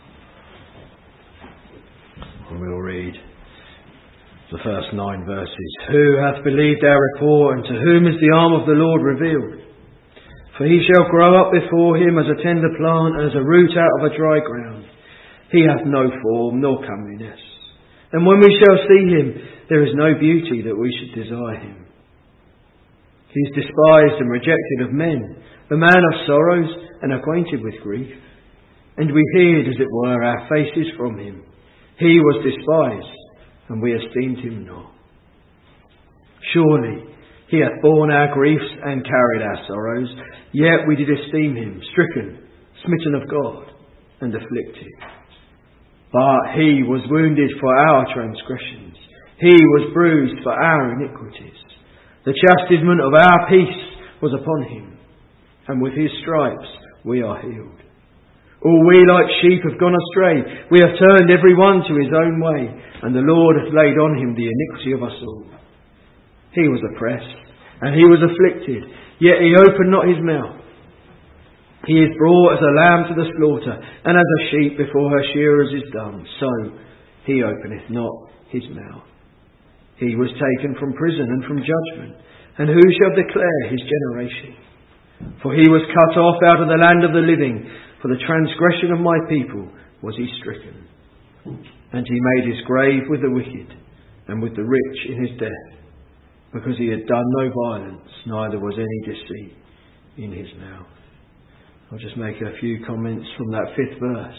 And we'll read the first 9 verses. Who hath believed our report, and to whom is the arm of the Lord revealed? For he shall grow up before him as a tender plant, and as a root out of a dry ground. He hath no form nor comeliness. And when we shall see him, there is no beauty that we should desire him. He is despised and rejected of men, a man of sorrows and acquainted with grief. And we hid, as it were, our faces from him. He was despised, and we esteemed him not. Surely he hath borne our griefs and carried our sorrows, yet we did esteem him stricken, smitten of God, and afflicted. But he was wounded for our transgressions, he was bruised for our iniquities. The chastisement of our peace was upon him, and with his stripes we are healed. All we like sheep have gone astray, we have turned every one to his own way, and the Lord hath laid on him the iniquity of us all. He was oppressed, and he was afflicted, yet he opened not his mouth. He is brought as a lamb to the slaughter, and as a sheep before her shearers is dumb, so he openeth not his mouth. He was taken from prison and from judgment, and who shall declare his generation? For he was cut off out of the land of the living, for the transgression of my people was he stricken. And he made his grave with the wicked, and with the rich in his death, because he had done no violence, neither was any deceit in his mouth. I'll just make a few comments from that 5th verse.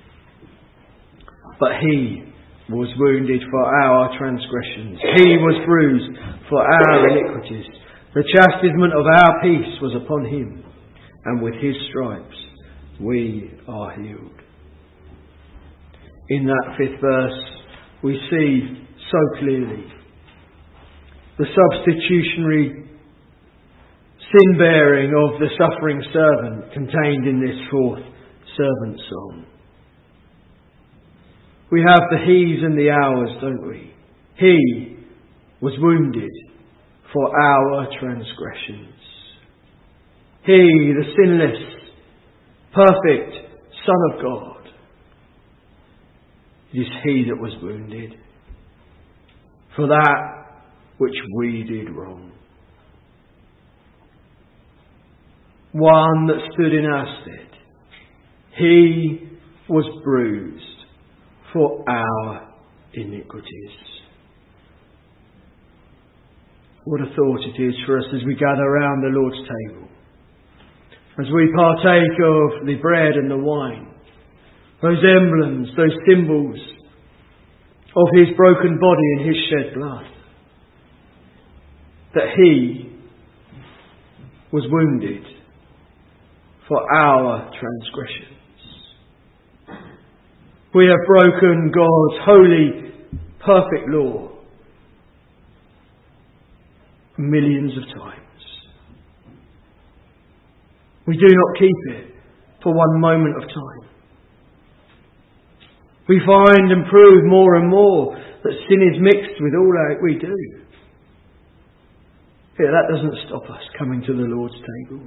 But he was wounded for our transgressions, he was bruised for our iniquities. The chastisement of our peace was upon him, and with his stripes we are healed. In that 5th verse we see so clearly the substitutionary sin-bearing of the suffering servant contained in this 4th servant song. We have the he's and the ours, don't we? He was wounded for our transgressions. He, the sinless, perfect Son of God, it is he that was wounded for that which we did wrong. One that stood in our stead. He was bruised for our iniquities. What a thought it is for us as we gather around the Lord's table, as we partake of the bread and the wine, those emblems, those symbols of his broken body and his shed blood, that he was wounded for our transgressions. We have broken God's holy, perfect law millions of times. We do not keep it for one moment of time. We find and prove more and more that sin is mixed with all that we do. Yet that doesn't stop us coming to the Lord's table.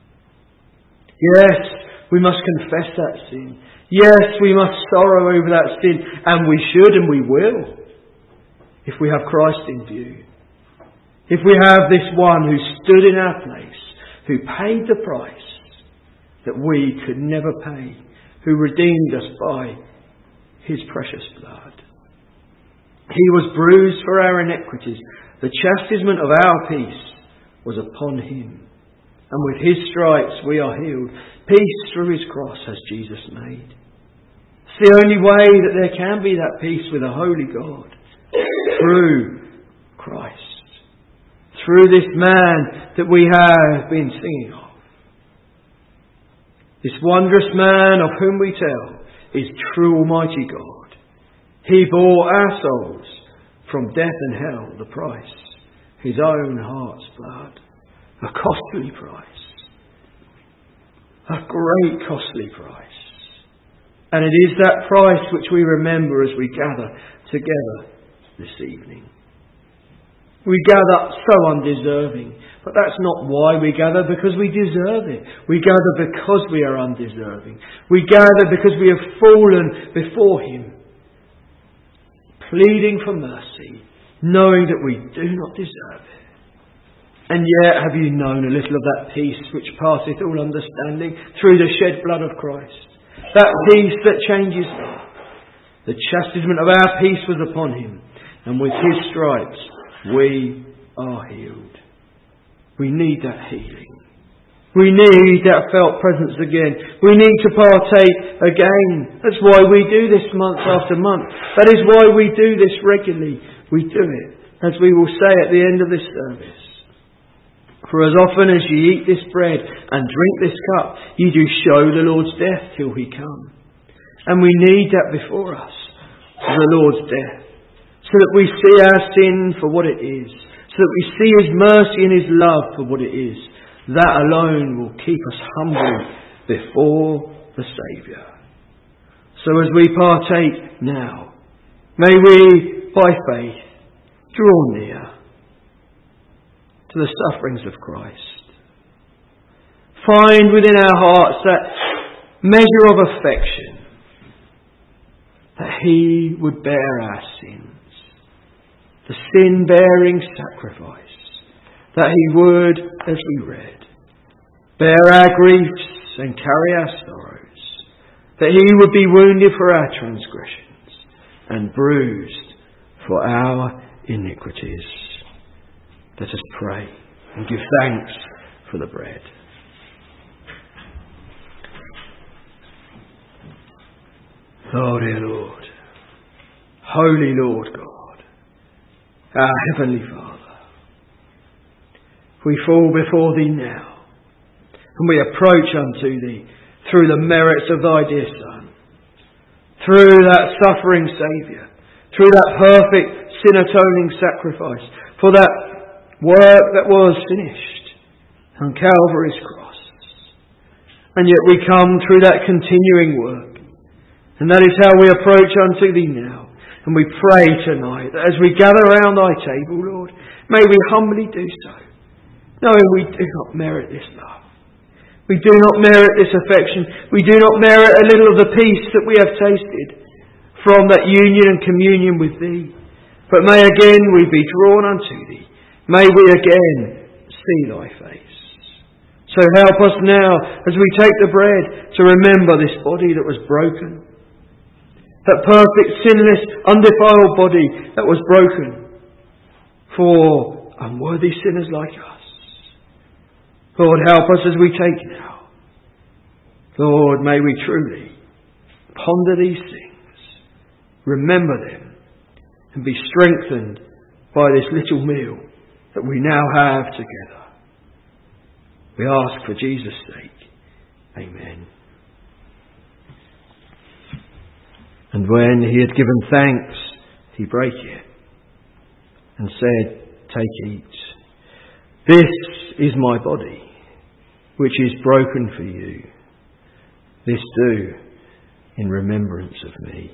Yes, we must confess that sin. Yes, we must sorrow over that sin, and we should and we will, if we have Christ in view. If we have this one who stood in our place, who paid the price that we could never pay, who redeemed us by his precious blood. He was bruised for our iniquities. The chastisement of our peace was upon him, and with his stripes we are healed. Peace through his cross has Jesus made. It's the only way that there can be that peace with a holy God. Through Christ. Through this man that we have been singing of. This wondrous man of whom we tell is true Almighty God. He bore our souls from death and hell, the price. His own heart's blood. A costly price. A great costly price. And it is that price which we remember as we gather together this evening. We gather so undeserving. But that's not why we gather, because we deserve it. We gather because we are undeserving. We gather because we have fallen before Him, pleading for mercy, knowing that we do not deserve it. And yet have you known a little of that peace which passeth all understanding through the shed blood of Christ? That peace that changes not. The chastisement of our peace was upon Him, and with His stripes we are healed. We need that healing. We need that felt presence again. We need to partake again. That's why we do this month after month. That is why we do this regularly. We do it, as we will say at the end of this service. For as often as ye eat this bread and drink this cup, ye do show the Lord's death till He come. And we need that before us, the Lord's death, so that we see our sin for what it is, so that we see His mercy and His love for what it is. That alone will keep us humble before the Saviour. So as we partake now, may we, by faith, draw near to the sufferings of Christ. Find within our hearts that measure of affection, that He would bear our sins, the sin-bearing sacrifice, that He would, as we read, bear our griefs and carry our sorrows, that He would be wounded for our transgressions and bruised for our iniquities. Let us pray and give thanks for the bread. Oh dear Lord, Holy Lord God, our Heavenly Father, we fall before Thee now, and we approach unto Thee through the merits of Thy dear Son, through that suffering Saviour, through that perfect sin-atoning sacrifice, for that work that was finished on Calvary's cross. And yet we come through that continuing work, and that is how we approach unto Thee now. And we pray tonight that as we gather around Thy table, Lord, may we humbly do so, knowing we do not merit this love. We do not merit this affection. We do not merit a little of the peace that we have tasted from that union and communion with Thee. But may again we be drawn unto Thee. May we again see Thy face. So help us now as we take the bread to remember this body that was broken. That perfect, sinless, undefiled body that was broken for unworthy sinners like us. Lord, help us as we take now. Lord, may we truly ponder these things, remember them, and be strengthened by this little meal that we now have together. We ask for Jesus' sake. Amen. And when He had given thanks, He brake it and said, Take, eat. This is my body, which is broken for you. This do in remembrance of me.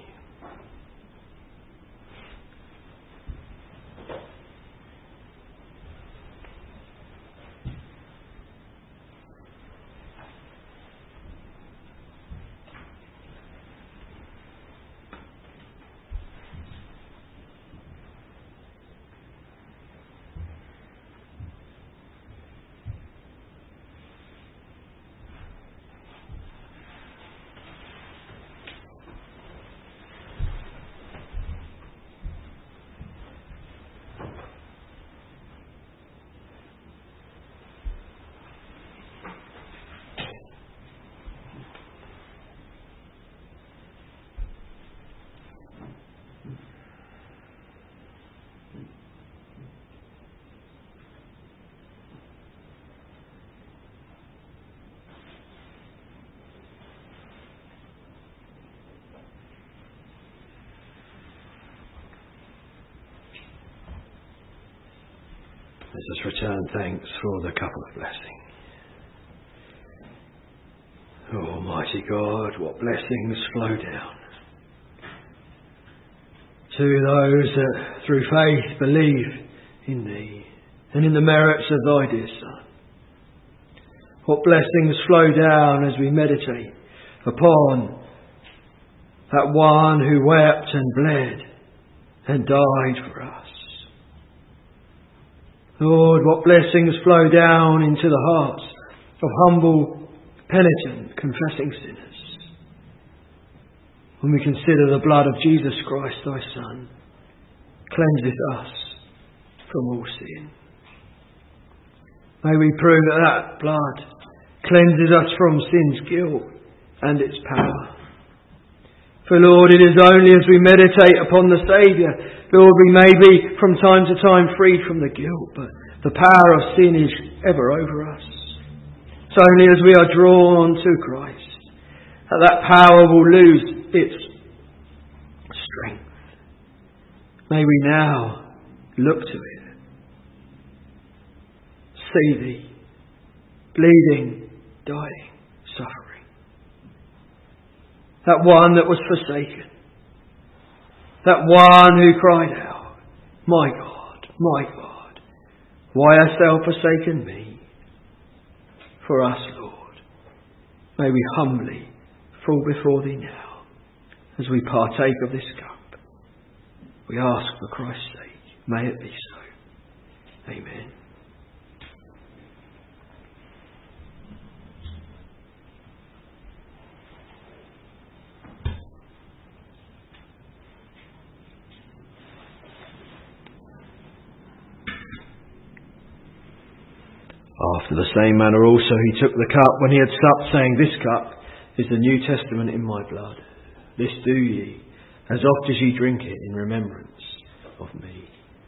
Let us return thanks for the cup of blessing. Oh, Almighty God, what blessings flow down to those that through faith believe in Thee and in the merits of Thy dear Son. What blessings flow down as we meditate upon that one who wept and bled and died for us. Lord, what blessings flow down into the hearts of humble, penitent, confessing sinners when we consider the blood of Jesus Christ, Thy Son, cleanseth us from all sin. May we prove that that blood cleanses us from sin's guilt and its power. For Lord, it is only as we meditate upon the Saviour, Lord, we may be from time to time freed from the guilt, but the power of sin is ever over us. It's only as we are drawn to Christ that power will lose its strength. May we now look to it, see Thee, bleeding, dying, suffering. That one that was forsaken. That one who cried out, my God, why hast Thou forsaken me? For us, Lord, may we humbly fall before Thee now as we partake of this cup. We ask for Christ's sake, may it be so. Amen. After the same manner also he took the cup when he had supped, saying, This cup is the New Testament in my blood. This do ye, as oft as ye drink it, in remembrance of me.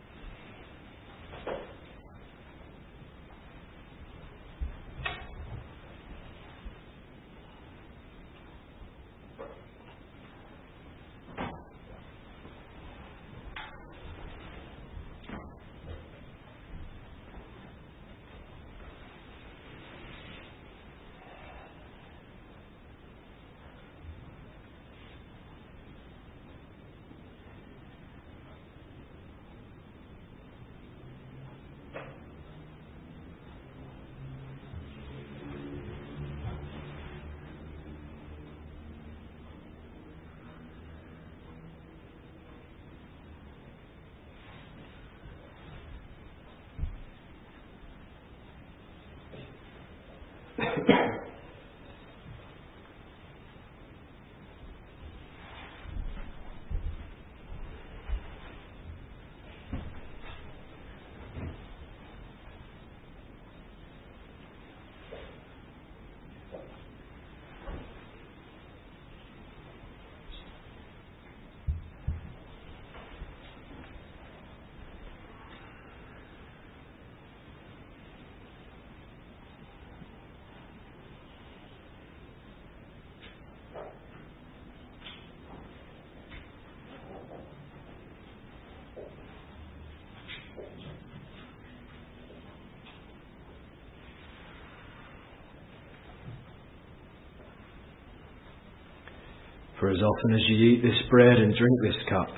For as often as ye eat this bread and drink this cup,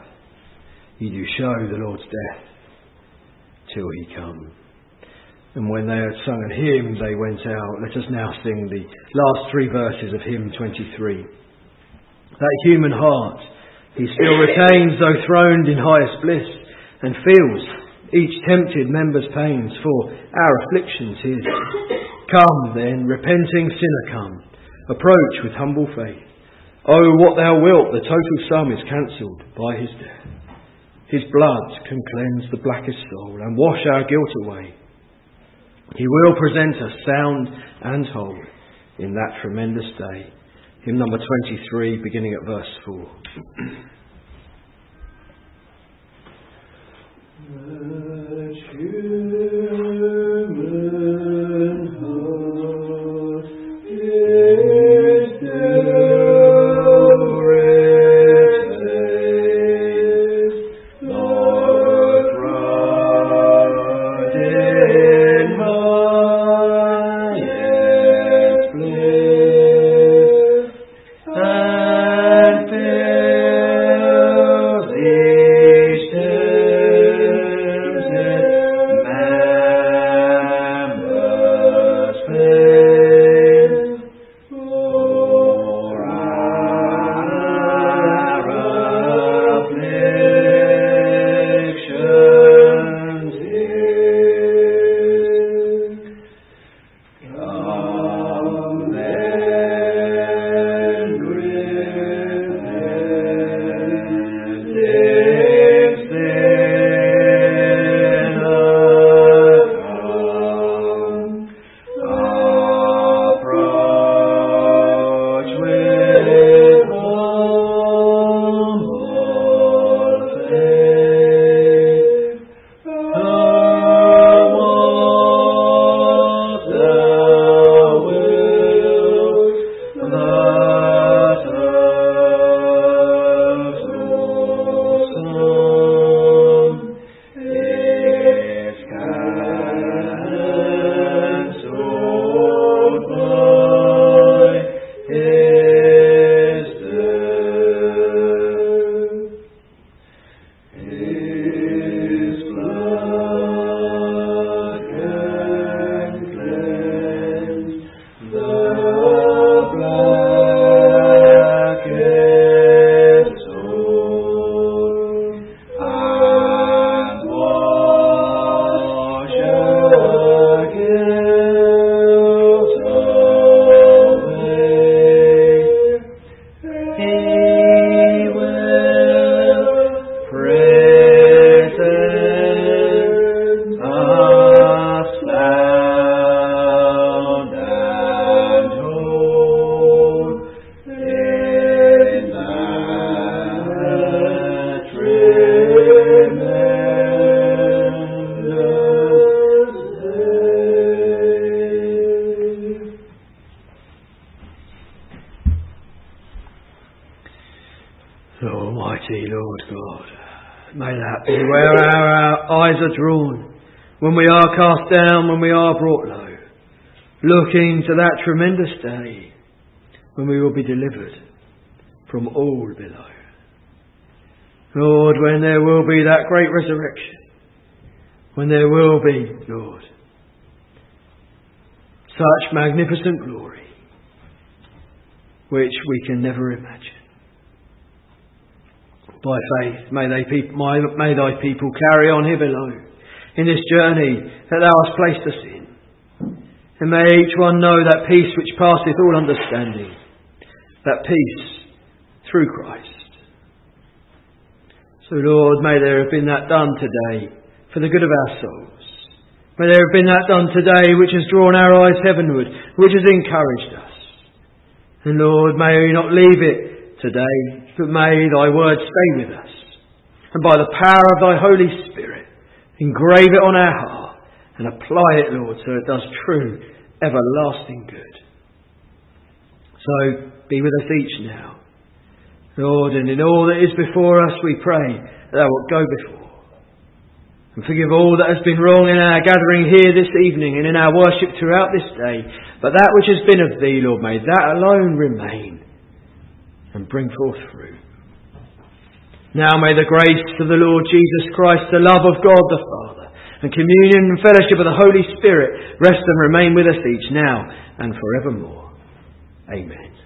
ye do show the Lord's death till he come. And when they had sung an hymn, they went out. Let us now sing the last three verses of hymn 23. That human heart he still retains, though throned in highest bliss, and feels each tempted member's pains, for our afflictions his. Come then, repenting sinner, come, approach with humble faith. Oh, what thou wilt, the total sum is cancelled by his death. His blood can cleanse the blackest soul and wash our guilt away. He will present us sound and whole in that tremendous day. Hymn number 23, beginning at verse 4. And Lord, may that be where our eyes are drawn when we are cast down, when we are brought low, looking to that tremendous day when we will be delivered from all below. Lord, when there will be that great resurrection, when there will be, Lord, such magnificent glory which we can never imagine. By faith, may thy people carry on here below in this journey that thou hast placed us in. And may each one know that peace which passeth all understanding, that peace through Christ. So Lord, may there have been that done today for the good of our souls. May there have been that done today which has drawn our eyes heavenward, which has encouraged us. And Lord, may we not leave it today, but may thy word stay with us. And by the power of thy Holy Spirit, engrave it on our heart and apply it, Lord, so it does true, everlasting good. So be with us each now. Lord, and in all that is before us, we pray that thou wilt go before. And forgive all that has been wrong in our gathering here this evening and in our worship throughout this day. But that which has been of thee, Lord, may that alone remain and bring forth fruit. Now may the grace of the Lord Jesus Christ, the love of God the Father, and communion and fellowship of the Holy Spirit rest and remain with us each now and forevermore. Amen.